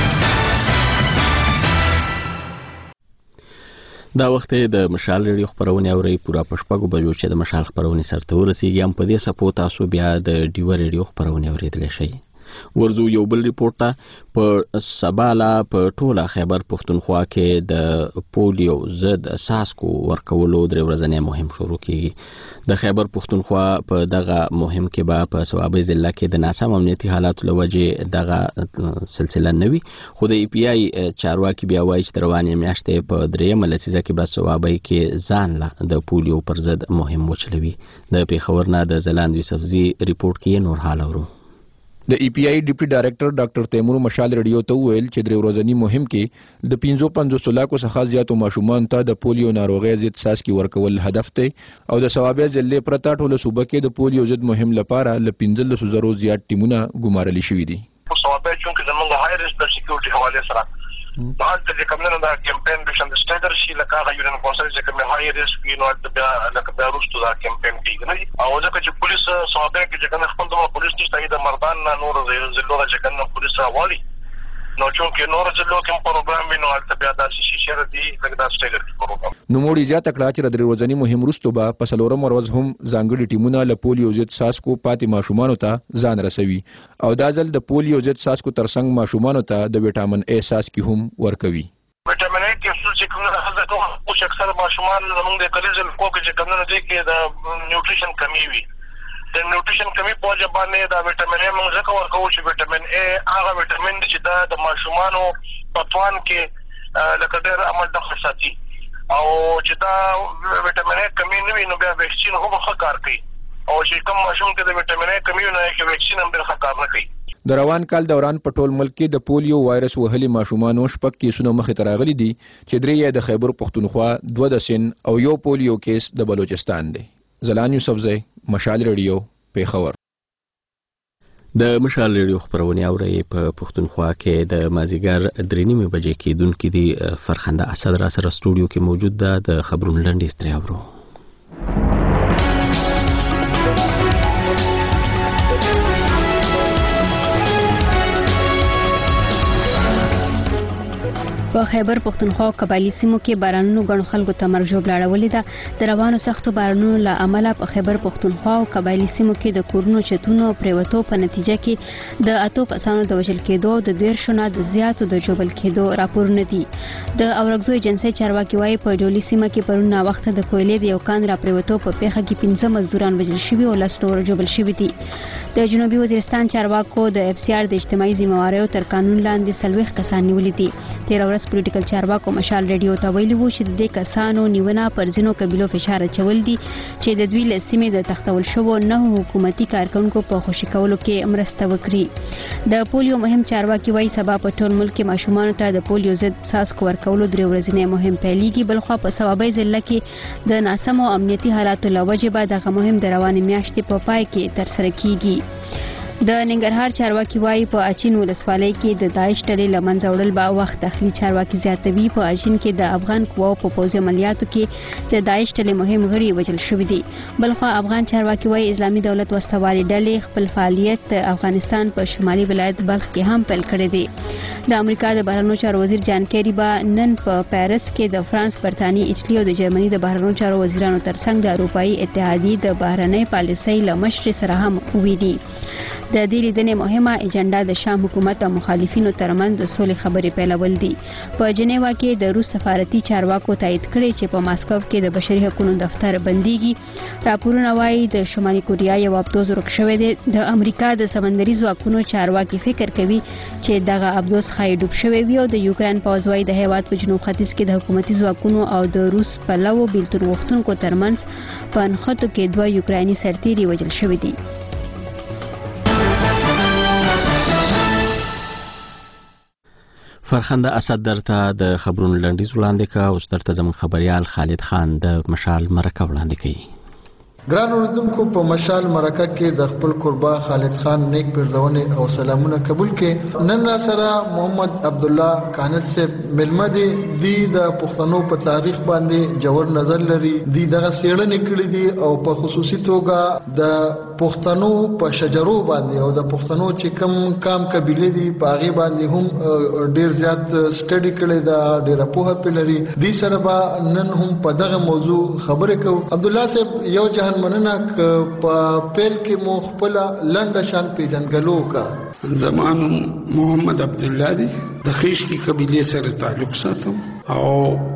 دا وخت د مشال ریډیو خبرونه اوري پورا په شپږو بجو چې د مشال خبرونه سرته ورسیږي. هم په دې سپو تاسو بیا د دیو ریډیو خبرونه اوریدلی شئ. ورځو یو بل ریپورت ته په سباله په ټوله خیبر پښتونخوا کې د پولیو ضد څاڅکو ورکولو درې ورځنی مهم شروع کیږي. د خیبر پښتونخوا په دغه مهم کې به په صوابۍ ضلع کې د ناسم امنیتي حالاتو له وجې دغه سلسله نه وي، خو د ای پی آی چارواکي بیا وایي چې د روانې میاشتې په درېیمه لسیزه کې به صوابۍ کې ځان له د پولیو پر ضد مهم وچلوي. د پېښور نه د ځلاند یوسفزي ریپورټ کې نور حال اورو. د ای پی آی ډیپټي ډایریکټر ډاکټر تیمور مشال ریډیو ته وویل چې درې ورځنی مهم کې د پنځو پنځوس لاکو څخه زیاتو ماشومان ته د پولیو ناروغۍ ضد څاڅکي ورکول هدف دی او د صوابۍ ضلع پرته ټوله صوبه کې د پولیو ضد مهم لپاره له پنځلسو زرو زیات ټیمونه ګمارل شوي دي. په صوابۍ چونکې زموږ هاي ریسک د سکیورټي حواله سره دا چې کوم نه دا کمپاین د شند سټیډر شي لکه هغه یو نه کونسل چې کوم هاي ریسک وي نو د لکه د روستو دا کمپاین کیږي نه او ځکه چې پولیس صوابۍ کې چې کوم خپل د پولیس نشته د مردان نه نور زلو چې کوم پولیس راوالي نو چونکې نور زلو کوم پروګرام وینو البته بیا د شي شر دي لکه دا سټیډر پروګرام نو موږ زیاته کړه چې د درې ورځنی مهم روستو به په څلورم ورځ هم ځانګړي ټیمونه له پولیو ضد څاڅکو پاتې ماشومانو ته ځان رسوي او دا ځل د پولیو ضد څاڅکو ترڅنګ ماشومانو ته د وټامین ای څاڅکي هم ورکوي. وټامین ای کپسول چې کوم چې اکثر ماشومان زموږ د کلیزو په کې چې کمونه دي کې د نیوټریشن کمی وي د نیوټریشن کمی په وجه باندې دا وټامین ا موږ ځکه ورکوو چې وټامین ا هغه وټامین دی چې دا د ماشومانو په توان کې لکه ډېر عمل د خاصاتي او چې دا وټامین ا کمی نه وي نو بیا ویکسین هم ښه کار کوي او چې کوم ماشوم کې د وټامین ا کمی نه وي ویکسین هم ډېر ښه کار نه کوي. د روان کال دوران په ټول ملک کې د پولیو وایرس وهلي ماشومانو شپږ کیسونه مخې ته راغلي دي چې درې یې د خیبر پښتونخوا، دوه د سند او یو پولیو کیس د بلوچستان دی. زلان یوسفزی، مشال ریډیو، پیښور. د مشال ریډیو خبرونه اوري په پښتونخوا کې د مازیګر درې نیمې بجې کې دونکو دي. فرخنده اسد را سره سټوډیو کې موجود ده. د خبرونو لنډیز ترې اورو. په خیبر پښتونخوا قبایلی سیمو کې بارانونو ګڼ خلکو ته مرګ ژوبله اړولې ده. د روانو سختو بارانونو له امله په خیبر پښتونخوا او قبایلی سیمو کې د کورونو چتونو پریوتو په نتیجه کې د اتو کسانو د وژل کېدو او د دیرشو نه د زیاتو د ژوبل کېدو راپورونه دي. د اورګزو ایجنسۍ چارواکي وایي په ډولي سیمه کې پرون ناوخته د کویلې د یو کان را پریوتو په پیښه کې پنځه مزدوران وژل شوي او لس نور ژوبل شوي دي. د جنوبي وزیرستان چارواکو د اف سی آر د اجتماعي ذمہواریو تر قانون لاندې څلوېښت کسان نیولي دي. تیر ورځ پولیټیکل چارواکو مشال ریډیو ته ویلي وو چې د دې کسانو نیونه پر ځینو قبیلو فشار اچول دي چې د دوی له سیمې د تختول شوو نه حکومتي کارکونکو په خوشي کولو کې مرسته وکړي. د پولیو مهم چارواکي وایي سبا په ټول ملک کې ماشومانو ته د پولیو ضد څاڅکو ورکولو درې ورځنی مهم پیلېږي. بلخوا په صوابۍ ضلع کې د ناسمو امنیتي حالاتو له وجې به دغه مهم د روانې میاشتې په پای کې ترسره کیږي. د ننګرهار چارواکي وایي په اچین ولسوالۍ کې د داعش ډلې له منځه وړل به وخت اخلي. چارواکي زیاتوي په اچین کې د افغان قواو په پوځي عملیاتو کې د داعش ډلې مهم غړي وژل شوي دي. بلخوا افغان چارواکي وایي اسلامي دولت وسوالي ډلې خپل فعالیت د افغانستان په شمالي ولایت بلخ کې هم پیل کړی دی. د امریکا د بهرنیو چارو وزیر جان کیری به نن په پیرس کې د فرانس، برتانیې، ایټالي او د جرمني د بهرنیو چارو وزیرانو ترڅنګ د اروپایي اتحادیې د بهرنۍ پالیسۍ له مشرې سره هم وویني. د دې لیدنې مهمه اجنډا د شام حکومت او مخالفینو ترمنځ د سولې خبرې پیلول دي. په جنیوا کې د روس سفارتي چارواکو تایید کړی چې په ماسکو کې د بشري حقوقو دفتر بنديږي. راپورونه وایي د شمالي کوریا یو ابدوز ورک شوی دی. د امریکا د سمندري ځواکونو چارواکي فکر کوي چې دغه ابدوز خای ډوب شوی وي او د یوکرين پوځ وایي د هیواد په جنوب ختیځ کې د حکومتي ځواکونو او د روس پلوو بیلتون غوښتونکو ترمنځ په نښتو کې دوه یوکرایني سرتیري وژل شوي دي. فرخنده اسد درته د خبرونو لنډیز وړاندې کا. اوس درته زموږ خبريال خالد خان د مشال مرکه وړاندې کوي. ګران اوردونکو، په مشال مرکه کې د خپل قربا خالد خان نیک پرځونه او سلامونه قبول کې. نن سره محمد عبد الله کانت سے ملمه دي دی د پښتنو په تاریخ باندې جوړ نظر لري. دی دغه سیړنې کړې دي او په خصوصي توګه د پښتنو په شجرو باندې او د پښتنو چې کم کام قبيله دي په هغه باندې هم ډیر زیات سټډي کړي دا ډیر په هپه لري. دی سره به نن هم په دغه موضوع خبرې کوو. عبد الله صاحب یو جهان مننه په پیل کې مو خپل لنډه شان پیژنګلو کا. زمانو محمد عبد الله دی د خیش کی قبیله سره تعلق ساتم او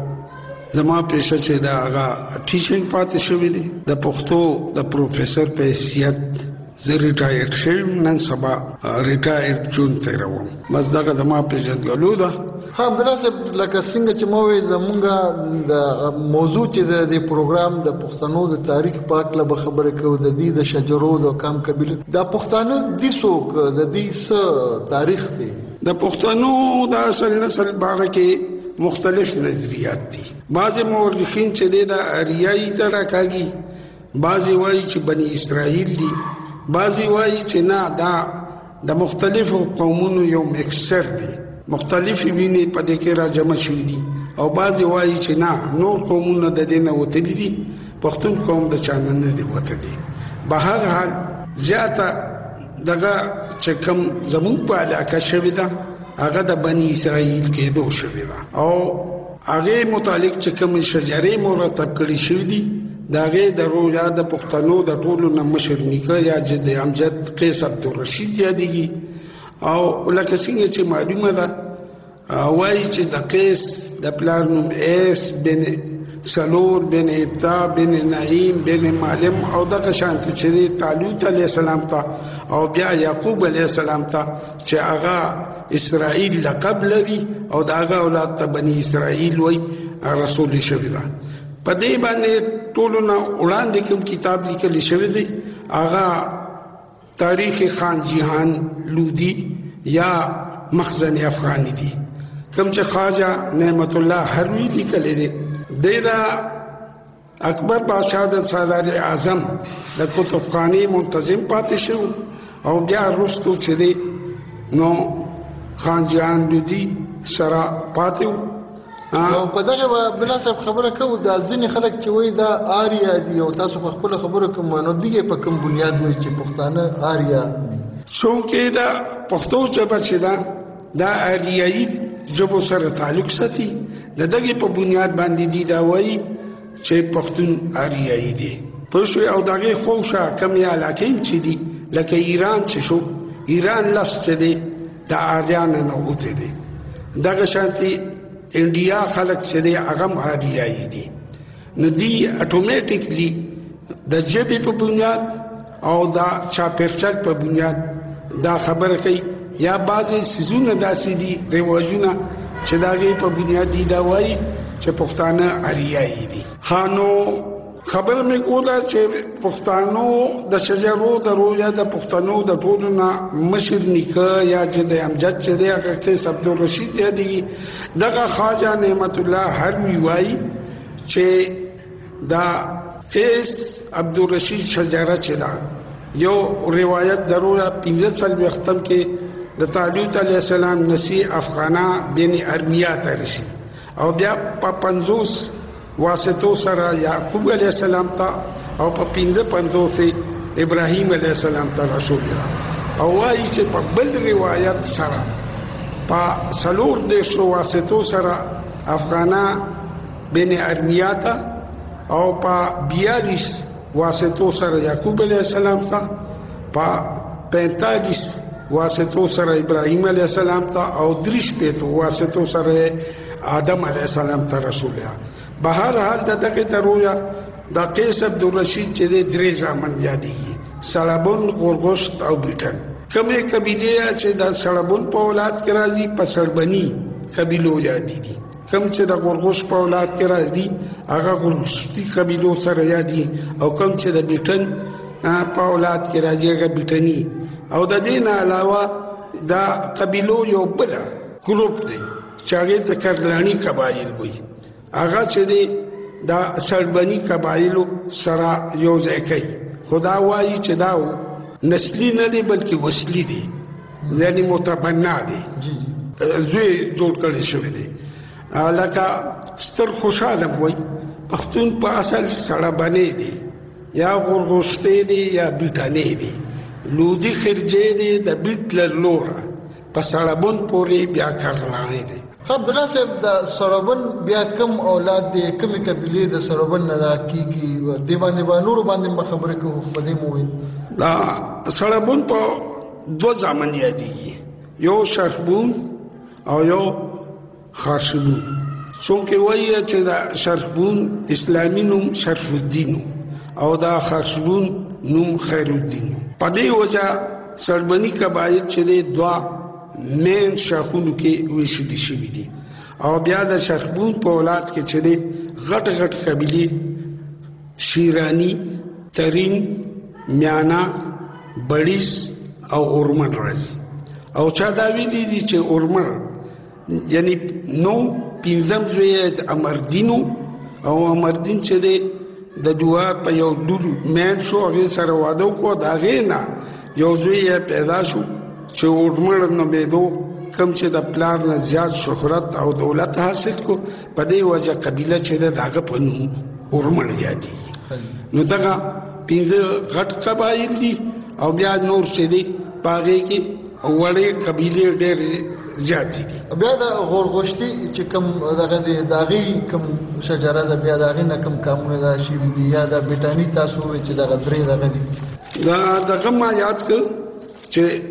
زما پیشه چې دا هغه ټیچینګ پاتې شوی دی د پښتو د پروفیسور په حیثیت. زه ریټایر شوم نن سبا ریټایر جون تیروم. بس دغه د ما پیژنګلو ده. ها دراسه لکه څنګه چې مو وی زمونږ د موضوع چې د پروګرام د پښتنو د تاریخ په اړه به خبرې کوو. د دې د شجرو د کم قبیله د پښتنو د څوک د دې څه تاریخ دی. د پښتنو د اصل نسل باغ کې مختلف نظریات دي. بعض مورخین چې د اریایي تر راکاږي، بعض وایي چې بني اسرائیل دي، بعض وایي چې نه دا د مختلفو قومونو یو مکسچر دی، مختلف ویني په دې کې را جمع شوي دي. او بعض وایي چې نه نور قومونه د دې نه وتلي دي، پښتون قوم د چا نه دی وتلی. به هر حال زیاته دغه چې کوم زموږ په علاقه شوې ده هغه د بني اسرائیل کېدو شوې ده او هغه متعلق چې کوم شجرې مرتب کړي شوې دي داغه د روزا د پښتنو د ټولو نه مشر نیکه یا جد امجد قیس عبدالرشید یادېږي. او لکه څنګه چې معلومه ده وایي چې د قیس د پلار نوم ایس بن سلور بن ابتا بن نعیم بن معلم او دغه شانت چې طالوت علیه السلام ته او بیا یعقوب علیه السلام ته چې هغه اسرائیل لقب لري او داغه اولاد ته بنی اسرائیل وای رسول شوی دا په دې باندې ټولونه وړاندې کوم کتاب لیکل شوی دی هغه تاریخ خان جهان لودی یا مخزن افغانی دی کوم چې خواجه نعمت الله هروی لیکل دی دیدا اکبر بادشاہ د سالار اعظم د کتابخانه منتظم پاتې شو او بیا رستو چې دی نو خان جهان لودی سره پاتې او په دغه بلا صاحب خبره کوو دا ځینې خلک چې وایي دا آریا دي او تاسو په خپل خبرو کې مانو دي په کوم بنیاد وایي چې پښتانه آریا دي څوک دا پښتو ژبه چې دا دا آریایي ژبو سره تعلق ساتي د دغه په بنیاد باندې دي دا وایي چې پښتون آریایي دي په شو او دغه خوشا کم یا علاقې چې دي لکه ایران چې شو ایران لفظ چې دی د آریان نه اوته دي دغه شانتي انډیا خلک چې دی هغه آریایي دي نو دی اتوماتیکلی د ژبې په بنیاد او دا چاپرچک په بنیاد دا خبره کوي یا بعضی سيزونه داسې دي رواجونه چې داګه په بنیاد دي دا وایي چې پښتانه آریایي دي خانو خبر مې کوله چې پښتانو د شجرو د رویا د پښتنو د ټولو نه مشر نیکه یا چې د امجد چې دی هغه کې عبدالرشید دی دغه خواجه نعمت الله هروی وایي چې دا قیس عبدالرشید شجره چې دا یو روایت دروره پنځه سال وختم کې د طالوت علیه السلام نسی افغانا بین ارمیا ته رسي او بیا په پنځوس واسطو سره یعقوب علیه السلام ته او په پنځه پنځوس ابراهیم علیه السلام ته رسول الله او وايي چې په بل روایت سره په سلور د شو واسطو سره افغانا بین ارمیا ته او په بیالیس واسطو سره یعقوب علیه السلام ته په پینتالیس واسطو سره ابراهیم علیه السلام ته او دریش په واسطو سره آدم علیه السلام ته رسول الله بهر حال دغه درویا د قیس عبدالرشید چې د درې ځامن یادېږي سړبون غورغوشت او بیٹن کومه قبیله چې د سړبون په اولاد کې راځي په سړبني قبیلو یادې دي کوم چې د غورغوشت په اولاد کې راځي هغه غورغوشتي قبیلو سره یادې او کوم چې د بیٹن په اولاد کې راځي هغه بیٹني او د دین علاوه دا قبیلو یو بل ګروپ دی چې هغه د کردلانی قبایل وي هغه چې دی دا سړبني قبایلو سره یو ځای کوي خدا وایي چې دا نسلی نه دی بلکې وسلی دی یعنی متبنا دی زوی جوړ کړی شوی دی لکه ستر خوشاله وي پښتون په اصل سړبني دی یا غورغوشته دی یا بیٹانه دی لودی خرجه دی د بیت لورا په سړبون پوری بیا کړلانه دی عبدالله صاحب د سړبن بیا کم اولاد دي کمی قبیله د سړبن نه دا کیږي دی باندې به نور باندې خبره کوو په دې موي دا سړبن په دو ځامن یادېږي یو شربون او یو خاشبون څنګه وایي چې دا شربون اسلامي نوم شرف الدین او دا خاشبون نوم خیر الدین په دې وجه سړبني قبایل چې دوا مین شاخونو کې ویشل شي دي او بیا د شربون په اولاد کې چې دي غټ غټ قبيله شیرانی ترین میانا بڑیس او اورمن راځي او چا دا ویلي دي چې اورمن یعنی نو پینځم زوی امردینو او امردین چې دي د دوا په یو دور مین شو هغه سره واده کو دا غینا یو زوی پیدا شو چې اورمن نو بيدو کم چې د پلان نه زیات شهرت او دولت حاصل کو په دې وجه قبيله چې دغه په نوم اورمن یادي نو دغه پینځه غټ قبایل دي او بیا نور چې دي پاګه کې وړې قبيله ډېر زیات دي بیا د غورغوشتي چې کم دغه دی داغي کم شجره د بیا داغي نه کم کامونه دا شي دي یا د بیٹانی تاسو چې دغه درې دغه دي دا دغه ما یاد ک چې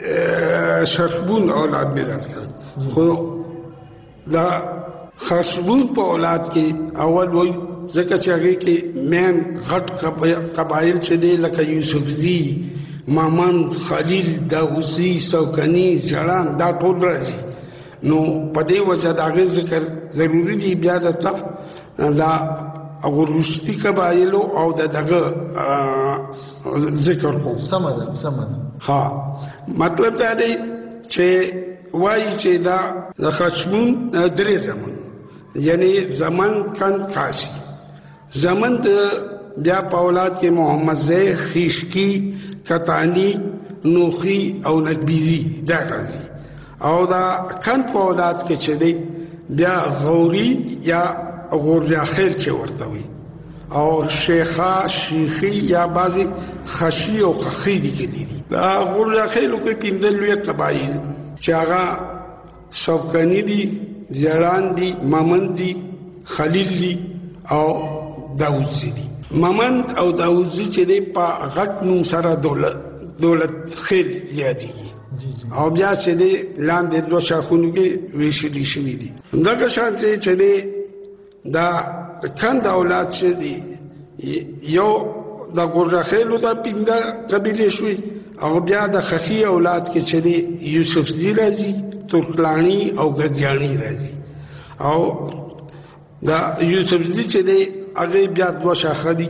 شربون اولاد میلاد کړ خو دا خشبون په اولاد کې اول وای ځکه چې هغه کې مین غټ قبایل چې دی لکه یوسفزی، مامن، خلیل، داوسی، سوکنی، ژړان دا ټول راځي. نو په دې وجه دا غي ذکر ضروری دی. بیا د تا دا اغورشتي قبایل او دغه ذکر کو سمده سمده. ها مطلب دا دی چې وایي چې دا د خشمون درې زمون، یعنی زمان کند کاسی زمن د بیا په اولاد کې محمد زی، خیشکی، کتانی، نوخی او نقبیزی دا راځي. او دا کند په اولاد کې چې دی بیا غوری یا غوریا خیل چې ورته وي، او شیخا، شیخی یا بعضی خشی او خخی دي کې دي. دا غوریا خیلو کې پیندل لوی قبایل چې هغه سوکنی دي، زیران دي، مامن دي، خلیل دي او داوزی دي. مامن او داوزی چې دی په غټ نوم سره دولت دولت خیل یادېږي، او بیا چې دی لاندې دوه شاخونو کې ویشلي شوي دي. دغه شانتې چې دی دا کند اولاد چې دی یو د ګورخیلو د پینده قبیله شوي، او بیا د خخی اولاد کې چې دی یوسفزی راځي، ترکلانی او ګګیانی راځي. او دا یوسفزی چې دی هغه بیا دوه شاخه دي،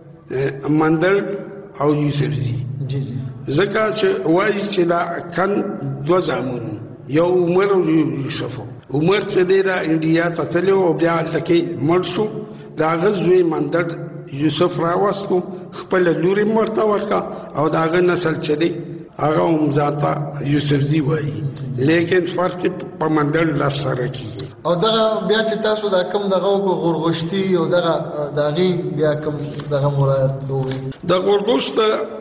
مندر او یوسفزی. ځکه چې وایي چې دا کند دوه زامن، یو عمر او یوسف. عمر چې دی دا انډیا ته تلو او بیا هلته مړ شو. د هغه زوی مندر یوسف راوستو، خپل لوري ورته ورکړه، او د هغه نسل چې دی هغه هم ذاته یوسفزی وایي، لیکن فرق په مندر لفظ سره کیږي. او دغه بیا چې تاسو دا کم دغه غورغشتي او دغه داغي بیا کم دغه مراد وي. د غورغشت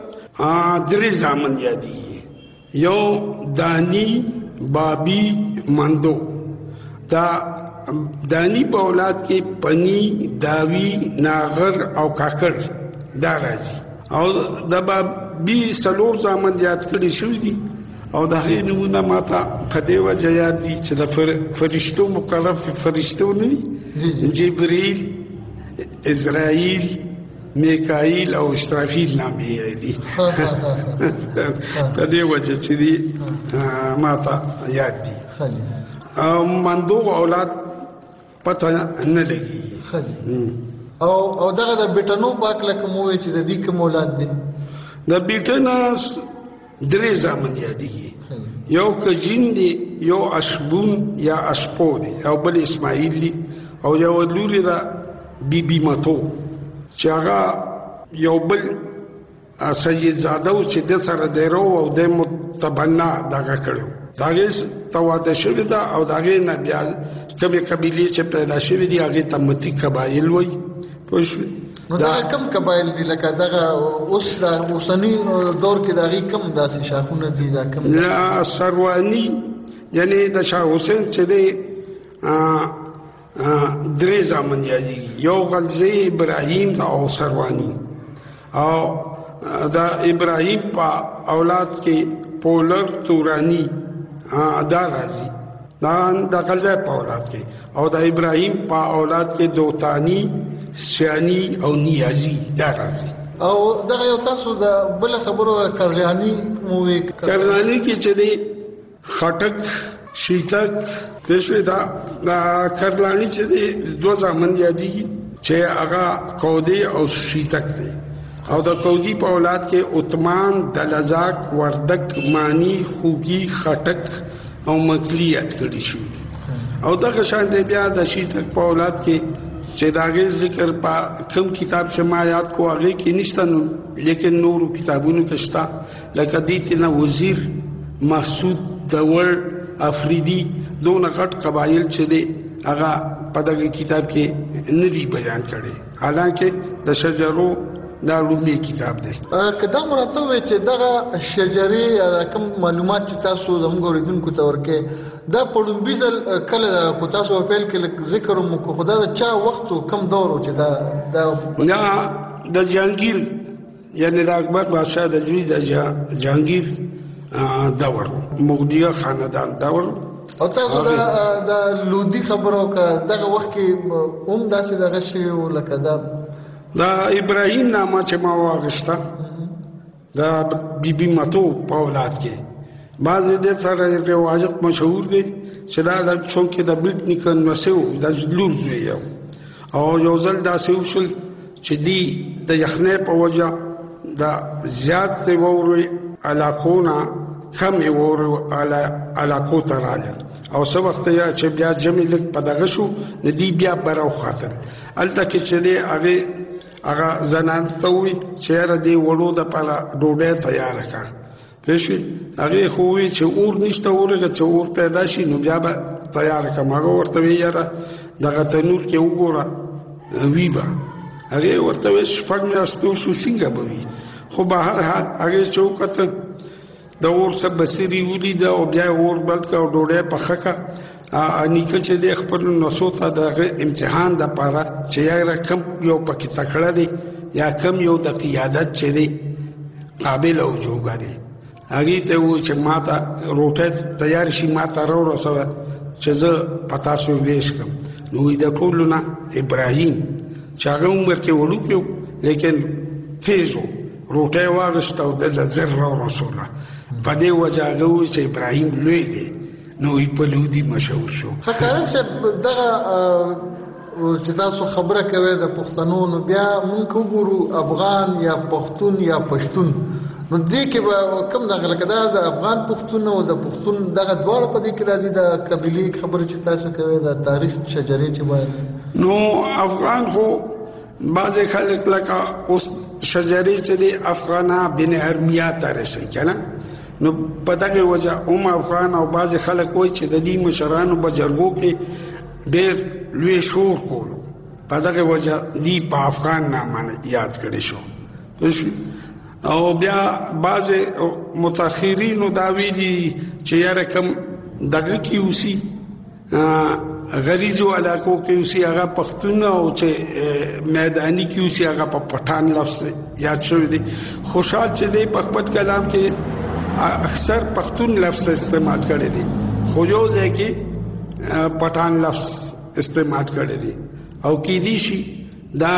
درې زامن یادېږي، یو دانی، بابی، مندو. دا دانی په اولاد کې پنی، داوی، ناغر او کاکر دا راځي. او د بابی سلور زامن یاد کړي شوي دي، او د هغې نومونه ماته په دې وجه یاد دي چې د فرشتو مقرب فرشتو نه وي، جبریل، اسرائیل، میکائیل او اسرافیل نام یې دي. په دې وجه چې دي ماته یاد دي. مندو اولاد پته نه لګي. او او دغه د بیٹنو پاک لکه مو چې د دې کوم اولاد دي؟ د بیٹناس درې زامن یادېږي، یو کجین دی، یو اشبون یا اشپو دی، او بل اسماعیل دی، او یو لوري دا بی بی متو چې هغه یو بل سید زاده و چې د سره دیرو او د متبنا دغه کړو. داغه تواده شوی دا، او داغه نه بیا کومه قبیله چې پیدا شوی دی هغه تمتی قبایل وای. پوښ نو دا کم قبایل دي لکه دغه اوس د اوسنی دور کې دغه کم داسې شاخونه دي دا کم؟ لا سروانی یعنی د شاه حسین چې دی درې زامن یادي، یو غلزی، ابراهیم او سروانی. او دا ابراهیم په اولاد کې پولر، تورانی دا راځي، دا د غلزی په اولاد کې. او د ابراهیم په اولاد کې دوتانی، سیانی او نیازی دا راځي. او دغه یو تاسو د بل خبرو کرلانی مو وی کرلانی کې چې دی خټک، شیتک پښوی دا دا کرلانی چې دی دوه زامن یادي چې هغه کودی او شیتک دی. او د کودی په اولاد کې عثمان، دلزاک، وردک، مانی، خوګی، خټک او مکلیات کړي شو. او دغه شان دی بیا د شیتک په اولاد کې چې داغه ذکر په کوم کتاب چې ما یاد کو هغه کې نشته، لیکن نورو کتابونو کې شته، لکه دیتنا وزیر، محسود، دور، افریدی، دونه غټ قبایل چې دی هغه په دغه کتاب کې نه دی بیان کړي، حالانکه د شجرو دا لومړی کتاب دی. کدا مراتب وي چې دغه شجرې کوم معلومات چې تاسو زموږ اوریدونکو ته ورکې دا پړومبي ځل کله کو تاسو په کې ذکر مو کو خدا دا چا وخت کم دور چې دا دا نه د جهانگیر یعنی د اکبر بادشاہ د جوی د جهانگیر دور، مغدیه خاندان دور، او تاسو د لودي خبرو کا دغه وخت کې اوم داسې دغه شی ولکه دا دا ابراهیم نامه چې ما واغشتا دا بیبي ماتو په اولاد کې بعض دې سره روایت مشهور دي چې دا د څوک د بیت نکن وسو د لور یو او یو ځل دا سوشل چې دی د یخنې په وجه دا زیات ته ووري علاقونه کم ووري علاقو تراله او څو وخت یا چې بیا جمع لیک په دغه شو ندی بیا براو خاطر الته کې چې دی هغه هغه زنان ته وي چې را دی وړو د پاله ډوډۍ تیار کړه پېښې هغه خو وی چې اور نشته اورګه چې اور پیدا شي نو بیا به تیار کړه هغه ورته وی یاره دغه تنور کې وګوره ویبا هغه ورته وی شپږ میاشتو شو څنګه به وي خو به هر حال هغه چوکته د اور سب بصری ولید او بیا اور بلک او ډوډۍ پخه کا انیکه چې د خپل نسو ته د امتحان د پاره چې یاره کم یو پکې تکړه دی یا کم یو د قیادت چې دی قابل او جوګه دی هغه ته و چې ماته روټه تیار شي ماته ورو رسوه چې زه پتا شو ویش کوم نو د ټولنا ابراهیم چې هغه عمر کې وړو پیو لیکن تیزو روټه واغشت او د زر رسوله په دې وجه هغه چې ابراهیم لوی دی نو یې په لودي مشهور شو حکاره چې دغه چې تاسو خبره کوي د پښتنو نو بیا مونږ وګورو افغان یا پښتون یا پښتون نو دې کې به کم دغه لکه د افغان پښتون او د پښتون دغه دواړه په دې کې راځي د قبيلي خبره چې تاسو کوي د تاریخ شجرې چې وایي نو افغان خو بعض خلک لکه اوس شجرې چې دی افغانا بن ارمیا ته رسي کنه نو په دغه وجه هم افغان او بعض خلک وایي چې د دې مشرانو په جرګو کې ډېر لوی شور کول په دغه وجه دی په افغان نامه یاد کړی شو او بیا بعض متأخرین دا ویلي چې یاره کم دغه کې اوسي غریزو علاقو کې اوسي هغه پښتون او چې میدانی کې اوسي هغه په پټان لفظ یاد شوی دی خوشحال چې دی په خپل کلام کې اکثر پښتون لفظ استعمال کړی دی خو یو ځای کې پټان لفظ استعمال کړی دی او کې دی شي دا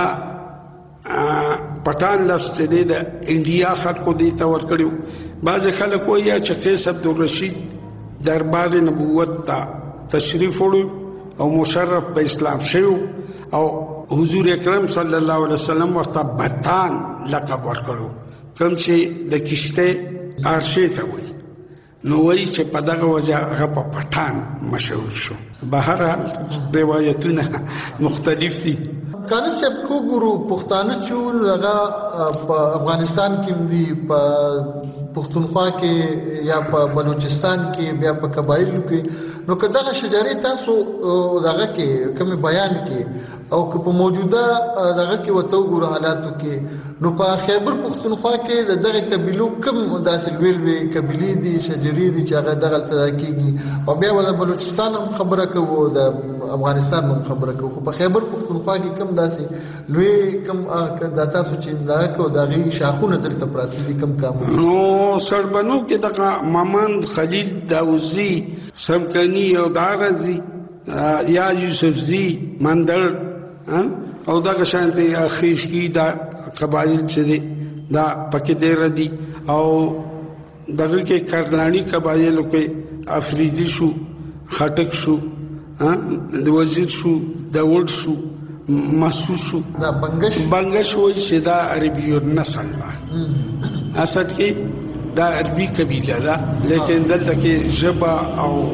پټان لفظ چې دی د انډیا خلکو دی ته ورکړیو بعض خلک وایي چې قیس عبدالرشید دربار نبوت ته تشریف وړو او مشرف په اسلام شو او حضور اکرم صلی الله علیه وسلم ورته بطان لقب ورکړو کوم چې د کشته ارشي ته وایي نو وایي چې په دغه وجه هغه په پټان مشهور شو بهر روایتونه مختلف دي کله چې کو ګورو پښتانه چې هغه په افغانستان کې دي په پښتونخوا کې یا په بلوچستان کې بیا په قبایلو کې نو که دغه شجرې تاسو دغه کې کوم بیان کې او که په موجوده دغه کې وته ګورو حالاتو کې نو په خیبر پښتونخوا کې دغه قبیلو کوم داسې ویل وی قبیلې دي شجرې دي چې هغه دغه تل کېږي او بیا د بلوچستان هم خبره کوو د افغانستان هم خبره کوو په خیبر پښتونخوا کې کوم داسې لوی کوم د تاسو چې دغه کو دغه شاخونه درته پراته دي کوم کام نو سربنو کې دغه مامند خلیل داوزی سمکنی او دارزی یا یوسفزی مندر او دغه شانتي خیشکی دا قبایل چې دي دا پکې ډېر دي او دغه کې کردانی قبایل کې افریدی شو خټک شو د وزیر شو د ورډ شو محسوس شو دا بنگش بنگش وایي چې دا عربي نسل ده اسد کې دا عربي قبیله ده لیکن دلته کې جبا او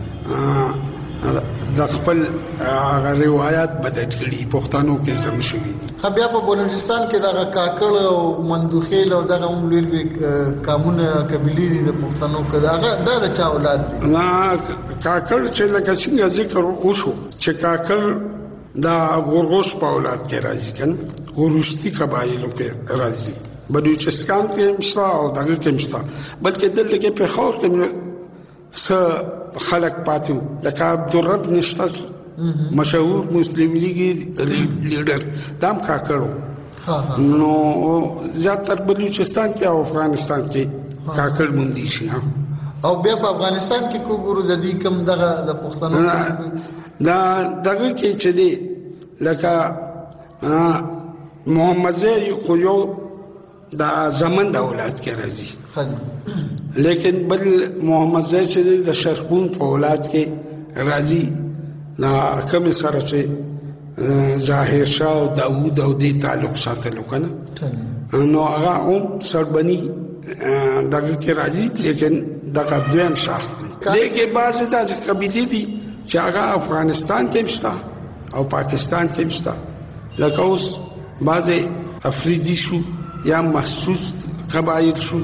د خپل روایت بدل کړي پښتنو کې زم شوي دي بیا په بلوچستان کې دغه کاکړ او مندوخیل او دغه هم لوی قامونه قبیلې دي د پښتنو کې دغه د چا اولاد دي نه کاکړ چې لکه څنګه ذکر وشو چې کاکړ دا غورغوش په اولاد کې راځي کنه غورشتي قبایلو کې راځي بلوچستان کې مشتا او دغه کې مشتا بلکې دلته کې په خور کې س خلق پاتو لکه عبدالرب نشتا مشهور مسلم لیگ لیڈر دام کاکړو نو زیاتر بلوچستان کې او افغانستان کې کاکړ مندي شي او بیا په افغانستان کې کوګورو د دې کم دغه د پښتنو دا دغه کې چې دی لکه محمد زی خو یو د زمن د اولاد کې راځي لیکن بل محمد زی چې دی د شرقون په اولاد کې راځي نا کوم سره چې ظاهر شاه او داوود او دې تعلق ساتلو کنه نو هغه هم سربني دغه کې راځي لیکن دغه دویم شاخ دی دغه بعضې داسې قبیلې دي چې هغه افغانستان کې شته او پاکستان کې شته لکه اوس بعضې افریدي شو یا محسوس قبایل شو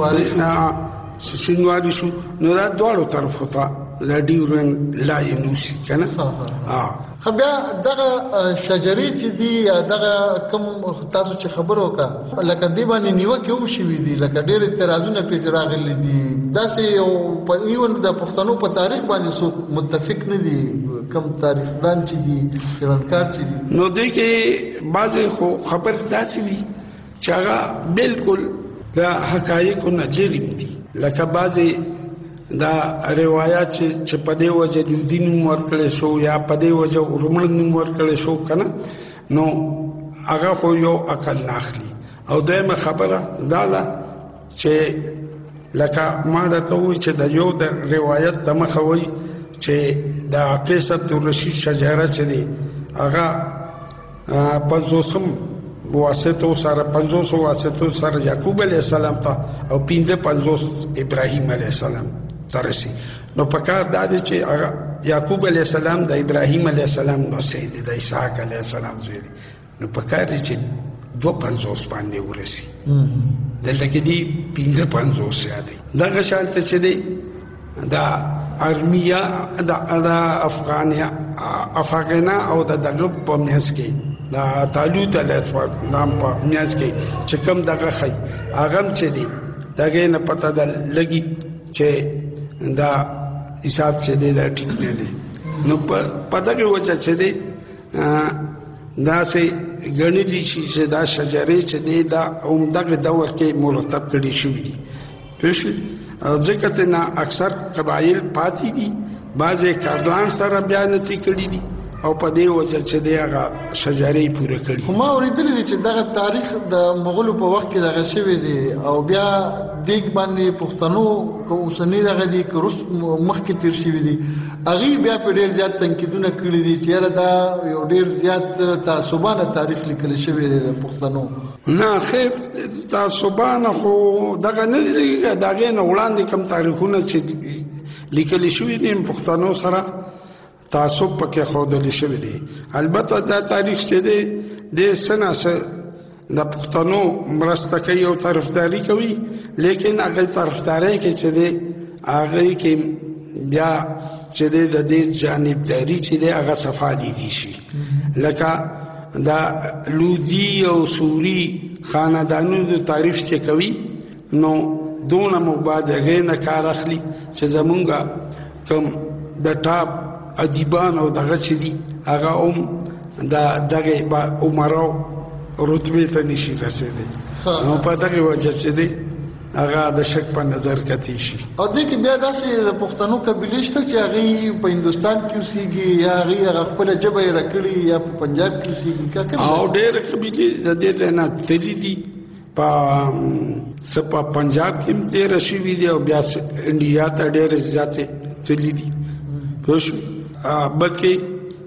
شینواري شو نو دا دواړو طرفو ته د ډیورنډ لاین اوسي که نه خو بیا دغه شجرې چې دي یا دغه کوم تاسو چې خبر وکړه لکه دې باندې نیوکې هم شوي دي لکه ډېر اعتراضونه پرې راغلي دي داسې یو ایون د پښتنو په تاریخ باندې څوک متفق نه دي کم تاریخدان چې دي څېړنکار چې دي نو دې کې بعضې خو خبر داسې وي چې هغه بالکل د حقایقو نه لرې دي لکه بعضې دا روایات چې په دې وجه یهودي نوم ورکړی شو یا په دې وجه ورمړ نوم ورکړی شو که نه نو هغه خو یو عقل نه اخلي او دویمه خبره دا ده چې لکه ما درته ووایي چې د یو د روایت د مخه وایي چې د قیس عبدالرشید شجره چې دی هغه پنځوسم واسطو سره پنځوس واسطو سره یعقوب علیه السلام ته او پنځه پنځوس ابراهیم علیه السلام ترسي نو پکار دا دی چې هغه یعقوب علیه السلام د ابراهیم علیه السلام نو سید د اسحاق علیه السلام زوی دی نو پکار دی چې دو پنځوس باندې ورسي دلته کې دی پنځه پنځوس یادي دغه شانته چې دی دا ارمیا د افغانیا افغانا او د دغه په میاس کې دا طالوت علیه السلام په میاس کې چې کوم دغه خی هغه چې دی دغه نه پته د لګي چې دا حساب چې دی دا ټیک نه دی نو په دغه وجه چې دی دا سه غنی دي چې دا شجرې چې دی دا هم دغه دور کې مرتب کړي شوې دي پښې ځکه ته نه اکثر قبایل پاتې دي بعضې کاردان سره بیانتی کړي دي او په دې وجه چې دی هغه شجرې پوره کړي خو ما اورېدلی دي چې دغه تاریخ د مغولو په وخت کې دغه شوی دی او بیا دیګ باندې پښتنو که اوسني دغه دي که روس مخکې تېر شوي دي هغوی بیا په ډېر زیات تنقیدونه کړي دي چې یاره دا یو ډېر زیات تعصبانه تاریخ لیکلی شوی دی د پښتنو نه خیر تعصبانه خو دغه نه دي د هغې نه وړاندې کوم تاریخونه چې لیکلی شوي دي پښتنو سره تعصب پکې ښودلی شوی دی البته دا تاریخ چې دی د څه نه څه د پښتنو مرسته کوي او طرفداري کوي لیکن هغه طرفداري کې چې دی هغې کې بیا چې دی د دې جانبداري چې دی هغه صفا لیدی شي لکه دا لودي او سوري خاندانونو تعریف چې کوي نو دونه موږ باید هغې نه کار اخلي چې زمونږ کوم د ټاپ ادیبان او دغه چې دي هغه هم د دغه عمرو رتبې ته نشي رسېدی نو په دغه وجه چې دی هغه د شک په نظر کتلی شي او دې کې بیا داسې د پښتنو قبیلې شته چې هغوی په هندوستان کې اوسېږي یا هغوی هغه خپله ژبه یې راکړې یا په پنجاب کې اوسېږي او ډېرې قبیلې د دې ځای نه تللي دي په څه په پنجاب کې هم تېره شوي دي او بیا انډیا ته ډېرې زیاتې تللي دي پوه شوې بلکې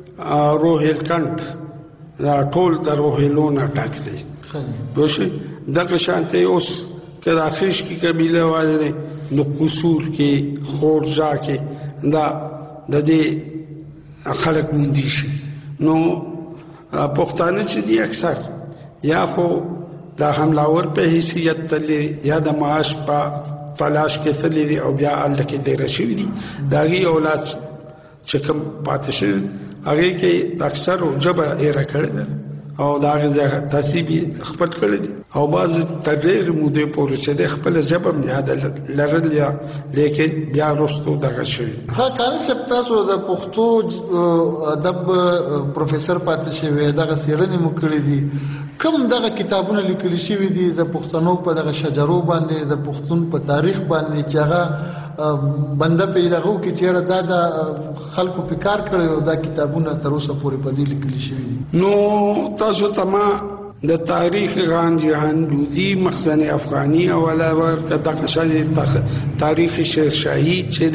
روهیلکنډ دا ټول د روهیلو نه ډک دی پوه شوې دغه شانتې اوس که د اخیش کې قبیله والی دی نو قصور کې خورجا کې دا د دې خلک موندي شي نو پښتانه چې دي اکثر یا خو د حملاور په حیثیت تللی یا د معاش په تلاش کې تللی دي او بیا هلته کې دیره شوي دي د هغې اولاد چې کوم پاتې شوي هغې کې اکثرو ژبه ایره کړې ده او د هغې ځای تهذیب یې خپل کړی دي او بعضې تر ډېرې مودې پورې چې دی خپله ژبه هم یاده لرل یا لیکن بیا وروستو دغه شوي ها کاري صاحب تاسو د پښتو ادب پروفیسر پاتې شوی دغه څېړنې مو کړې دي کوم دغه کتابونه لیکلي شوي دي د پښتنو په دغه شجرو باندې د پښتون په تاریخ باندې چې هغه بنده پیدا کو کې چیرې دا د خلکو په کار کړو دا کتابونه تر اوسه پورې په دې لیکل شوی نو تاسو ته د تاریخ غان جهان دودی مخزن افغانی اوله ور د قشای تاریخ شیرشاهی چې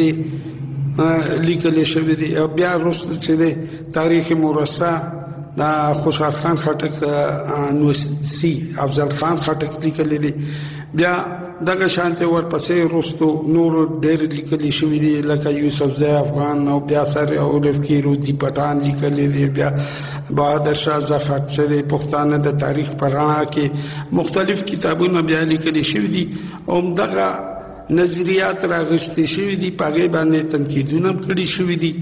دی لیکل شوی دی او بیا وروسته چې دی تاریخ مرصع دا خوشحال خان خټک نوسی افضل خان خټک لیکل دی بیا دغه شانته ورپسې وروسته نور ډېر لیکل شوی دی لکه یوسف زئی افغان او بیا سره اولف کی رودی پټان لیکل دی بیا بہادر شاه ظفر چې د پښتانه د تاریخ پرانا کې مختلف کتابونه بیا لیکل شوی دي او دغه نظریات راغستې شوی دي پاګې باندې تنقیدونه کړي شوی دي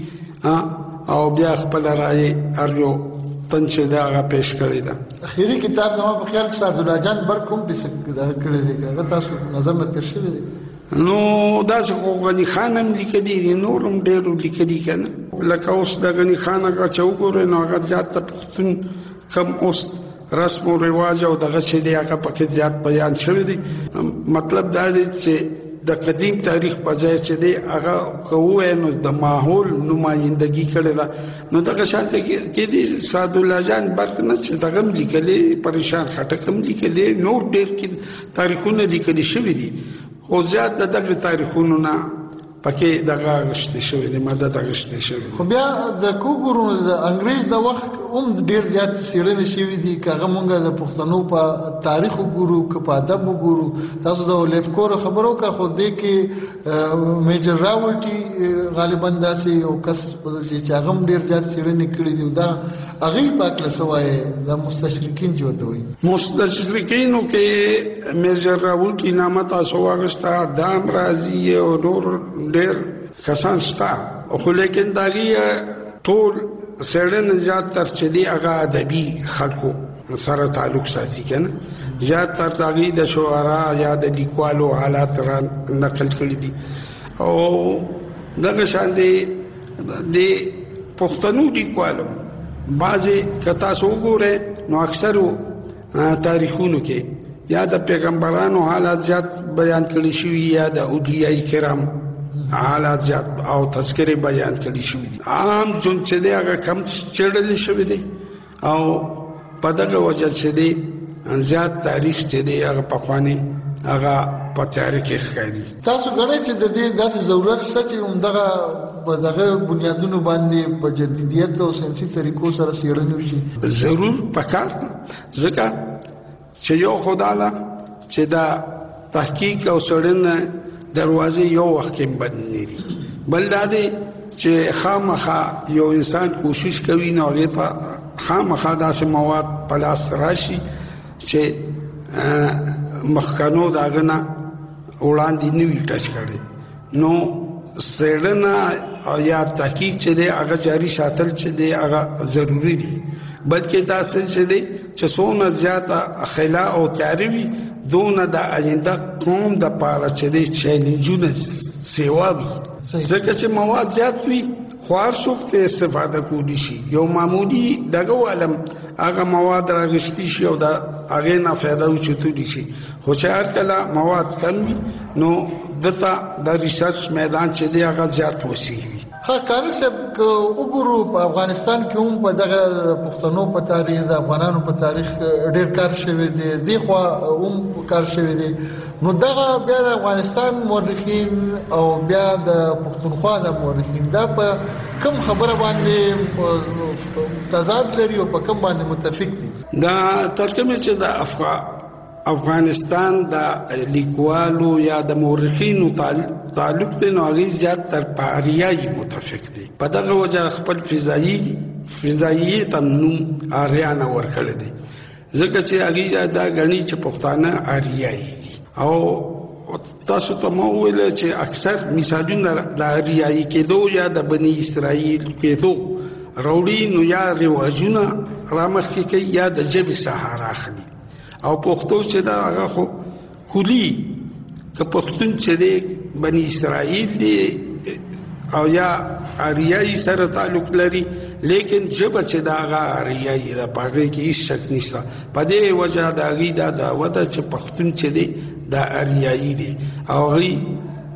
او بیا خپل رائے ارجو تنچ دا هغه پیش کړی دا اخیری کتاب زما په خیال سعد الله جان بر کوم په څه دا کړی دی هغه تاسو نظر نه تیر شوی دی نو دا څنګه غنی خانم لیکلی دي نورم ډېر لیکلي کنه لکه اوس د غنی خان هغه چوکور نو هغه ځات پښتون کم اوس رسم او رواج او دغه څه دی هغه پکې ځات بیان شوی دی مطلب دا دی چې د قدیم تاریخ په ځای چې دی هغه کوو نو د ماحول نمائندګي کړي دا نو دغه شانته کې دي سعد الله جان برک نه چې دغه لیکلي پریشان خټکم لیکلي نور ډېر کې تاریخونه لیکلي شوی دي او زیات دغه تاریخونو نه پکې دغه غشته شوی دی مدد غشته شوی خو بیا د کوګورو د انګريز د وخت هم ډیر زیات سیړنې شوی دي کاغه مونږه د پښتنو په تاریخ وګورو که په ادب وګورو تاسو د لیفکور خبرو کا خو دې کې میجر راولټي غالبا داسې او کس چې هغه ډیر زیات سیړنې کړې دي دا هغه پاک لسوای د مستشرقین جوړ وي مستشرقینو کې میجر راولټي نامه تاسو واغستا دام راضي او نور ډېر کسان شته خو لیکن داغي ټول سړن زیات تر چې دی هغه ادبي خلکو سره تعلق ساتي کنه زیات تر داغي د شعرا یا د لیکوالو حالات را نقل کړی دي او دغه شان دي د پښتنو لیکوالو بعضی کتا سو ګوره نو اکثرو تاریخونو کې یا د پیغمبرانو حالات زیات بیان کړي شوی یا د اولیاء کرام حالات زیات او تذکره بیان کړي شوی دي عام جون چې دی هغه کم چړل شوی دی او په دغه وجه چې دی زیات تاریخ چې دی هغه په خواني هغه په تاریخ کې ښکاري تاسو غواړئ چې د دې داسې ضرورت شته چې همدغه په دغه بنیادونو باندې په جدیدیت او ساينسي طریقو سره سیړنې وشي ضرور پکار ځکه چې یو خداله چې دا تحقیق او سړنه دروازه یو وخت کې بندې دي بل دا دی چې خامخا یو انسان کوشش کوي نو هغه په خامخا داسې مواد په لاس راشي چې مخکانو داغنا وړاندې نیوي ټچ کړي نو سړنه یا تحقیق چې دی هغه جاری ساتل چې دی هغه ضروری دی بلکې تاسو چې دی چې څونه زیاته خلا او تیاروي دونه د آینده قوم د پاره چې دی چیلنجونه سیوا وي ځکه چې مواد زیات وي خوار څوک ته استفاده کولی شي یو معمولی دغه علم هغه مواد راغشتي شي او د هغه نه فائدہ وچتولی شي خو چې هر کله مواد کم وي نو دته د ریسرچ میدان چې دی هغه زیات وسی وي ها کار صاحب وګورو په افغانستان کې هم په دغه پښتنو په تاریخ د افغانانو په تاریخ ډېر کار شوی دی دی خو هم کار شوی دی نو دغه بیا د افغانستان مورخین او بیا د پښتونخوا د مورخین دا په کوم خبره باندې تضاد لري او په کوم باندې متفق دي دا ترجمه چې د افغان افغانستان د لیکوالو یا د مورخینو تعلق دی نو هغه زیات تر پاریای متفق دي په دغه وجه خپل فضایی فضایی تمنو اریانا ورکړی دي ځکه چې هغه دا غني چې پښتانه اریای دي او تاسو ته مو ویل چې اکثر مثالونه د اریای کېدو یا د بنی اسرائیل کېدو روړي نو یا رواجونه رامخ کې یا د جبه سهارا اخلي او پښتو چې دا هغه خو کلی که پښتون چې دی بنی اسرائیل دی او یا اریای سره تعلق لري لیکن جبه چې دا هغه اریای دا پاګه کې هیڅ شک نشته په دې وجه دا غي دا د وده چې پښتون چې دی دا اریای دی او غي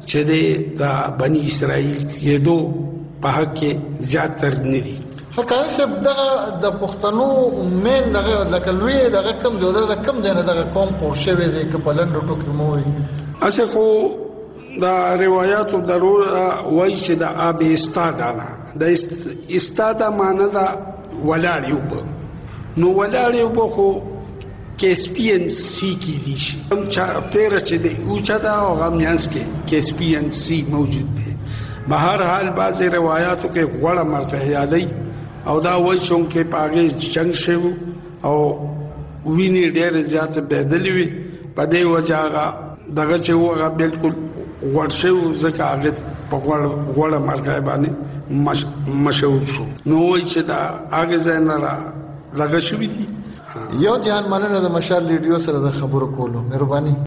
چې د بني اسرائیل کېدو په حق کې زیات تر نه دي. حکایت صاحب دغه د پښتنو مین دغه لکه لوی دغه کم دی د کم دی نه دغه قوم خور شوی دی که په لنډو ټکو مو وي اسه خو دا روایتو ضرور وایي چې د آب استادانه د استاده معنی دا ولاړ یو په نو ولاړ یو په خو کیسپین سی کی دي شي هم چا پیر چې دی او چا دا او غمیانس کې کیسپین سی موجود دی. بهر حال بعض روایتو کې غوړه مرکه یادای او دا وایي چې کې پاګه جنگ شوی او ویني ډېر زیات بدلی وي په دې وجه دغه چې وغه بالکل ورشو ځکه هغه په غوړه مرګای باندې مشهور شو. نو وایي چې دا هغه ځای نه را لګښوي دي. یو ځان مننه د مشال ریډیو سره د خبرو کولو مهرباني.